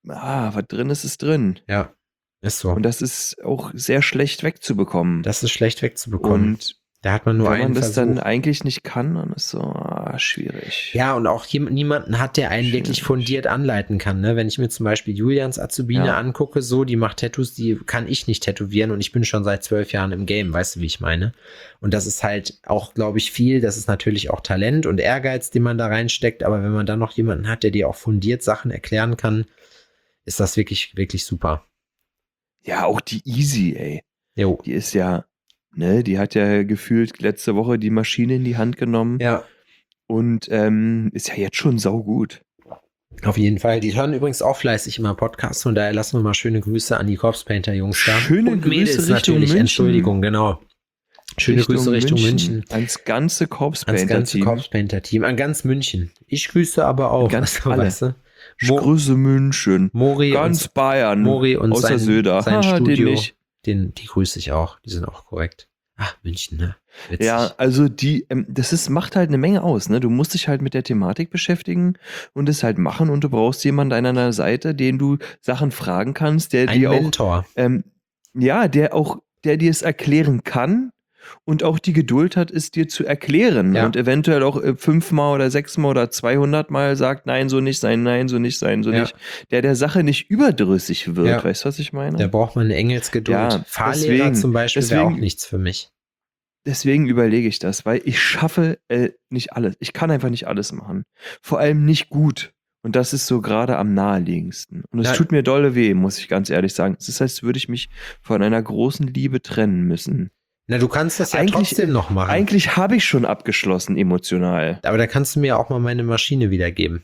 ah, was drin ist, ist drin. Ja, ist so. Und das ist auch sehr schlecht wegzubekommen. Das ist schlecht wegzubekommen. Und da hat man nur wenn man einen das Versuch. dann eigentlich nicht kann, dann ist so ah, schwierig. Ja, und auch jem- niemanden hat, der einen Schwierig. wirklich fundiert anleiten kann. Ne? Wenn ich mir zum Beispiel Julians Azubine Ja. angucke, so, die macht Tattoos, die kann ich nicht tätowieren und ich bin schon seit zwölf Jahren im Game, weißt du, wie ich meine? Und das ist halt auch, glaube ich, viel. Das ist natürlich auch Talent und Ehrgeiz, den man da reinsteckt. Aber wenn man dann noch jemanden hat, der dir auch fundiert Sachen erklären kann, ist das wirklich, wirklich super. Ja, auch die Easy, ey. Jo. Die ist ja, ne, die hat ja gefühlt letzte Woche die Maschine in die Hand genommen Ja, und ähm, ist ja jetzt schon saugut. auf jeden Fall. Die hören übrigens auch fleißig immer Podcasts, von daher lassen wir mal schöne Grüße an die Corpse Painter Jungs da. Schöne und Grüße Mädels Richtung natürlich, München. Entschuldigung, genau. Schöne Grüße Richtung München. Ans ganze Corpse Ans Painter ganze Team. Corpse Painter Team, an ganz München. Ich grüße aber auch, Ganz also, alle. weißt du, Ich Mo- grüße München. Mori Ganz und, Bayern. Mori und außer sein, Söder. sein Haha, den Studio, nicht. den, die grüße ich auch. Die sind auch korrekt. Ah, München, ne? Witzig. Ja, also die, ähm, das ist, macht halt eine Menge aus, ne? Du musst dich halt mit der Thematik beschäftigen und es halt machen und du brauchst jemanden an deiner Seite, den du Sachen fragen kannst, der Ein dir auch, Mentor. ähm, ja, der auch, der dir es erklären kann und auch die Geduld hat, es dir zu erklären Ja. und eventuell auch äh, fünfmal oder sechsmal oder zweihundert Mal sagt, nein, so nicht sein, nein, so nicht sein, so Ja. nicht. Der der Sache nicht überdrüssig wird, Ja. weißt du, was ich meine? Da braucht man eine Engelsgeduld. Ja, Fahrlehrer deswegen- zum Beispiel wäre auch deswegen- nichts für mich. Deswegen überlege ich das, weil ich schaffe äh, nicht alles. Ich kann einfach nicht alles machen. Vor allem nicht gut. Und das ist so gerade am naheliegendsten. Und es Ja. tut mir dolle weh, muss ich ganz ehrlich sagen. Es ist, als würde ich mich von einer großen Liebe trennen müssen. Na, du kannst das ja Eigentlich- trotzdem noch machen. Eigentlich habe ich schon abgeschlossen emotional. Aber da kannst du mir auch mal meine Maschine wiedergeben.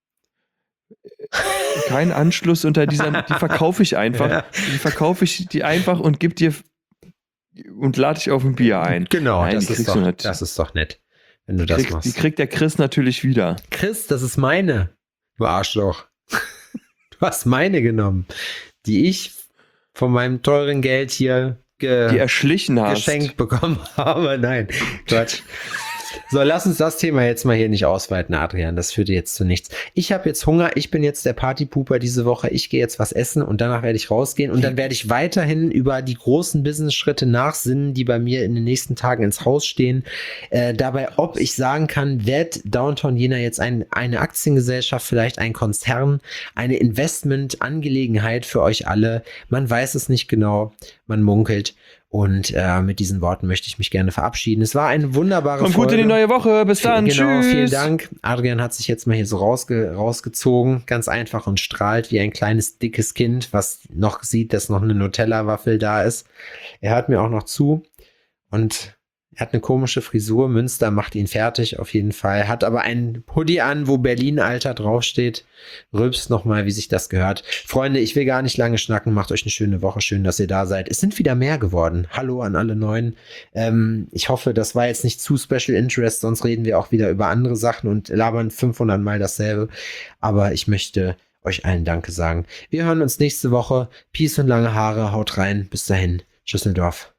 Kein Anschluss unter dieser, die verkaufe ich einfach. Ja. Die verkaufe ich die einfach und gib dir und lade dich auf ein Bier ein. Genau, Nein, das, die ist kriegst doch, du nicht. das ist doch nett, wenn du das Krieg, die machst. kriegt der Chris natürlich wieder. Chris, das ist meine. Du Arschloch. Du hast meine genommen, die ich von meinem teuren Geld hier ge Die erschlichen hast. geschenkt bekommen habe. Nein, Quatsch. So, lass uns das Thema jetzt mal hier nicht ausweiten, Adrian. Das führt jetzt zu nichts. Ich habe jetzt Hunger. Ich bin jetzt der Partypooper diese Woche. Ich gehe jetzt was essen und danach werde ich rausgehen. Und dann werde ich weiterhin über die großen Business-Schritte nachsinnen, die bei mir in den nächsten Tagen ins Haus stehen. Äh, dabei, ob ich sagen kann, wird Downtown Jena jetzt ein, eine Aktiengesellschaft, vielleicht ein Konzern, eine Investmentangelegenheit für euch alle. Man weiß es nicht genau. Man munkelt. Und äh, mit diesen Worten möchte ich mich gerne verabschieden. Es war eine wunderbare Kommt Folge. gut in die neue Woche. Bis dann. Genau, Tschüss. vielen Dank. Adrian hat sich jetzt mal hier so rausge rausgezogen, ganz einfach und strahlt wie ein kleines, dickes Kind, was noch sieht, dass noch eine Nutella-Waffel da ist. Er hört mir auch noch zu und er hat eine komische Frisur. Münster macht ihn fertig auf jeden Fall. Hat aber einen Hoodie an, wo Berlin-Alter draufsteht. Rülpst nochmal, wie sich das gehört. Freunde, ich will gar nicht lange schnacken. Macht euch eine schöne Woche. Schön, dass ihr da seid. Es sind wieder mehr geworden. Hallo an alle Neuen. Ähm, ich hoffe, das war jetzt nicht zu Special Interest. Sonst reden wir auch wieder über andere Sachen und labern fünfhundert Mal dasselbe. Aber ich möchte euch allen Danke sagen. Wir hören uns nächste Woche. Peace und lange Haare. Haut rein. Bis dahin. Schüsseldorf.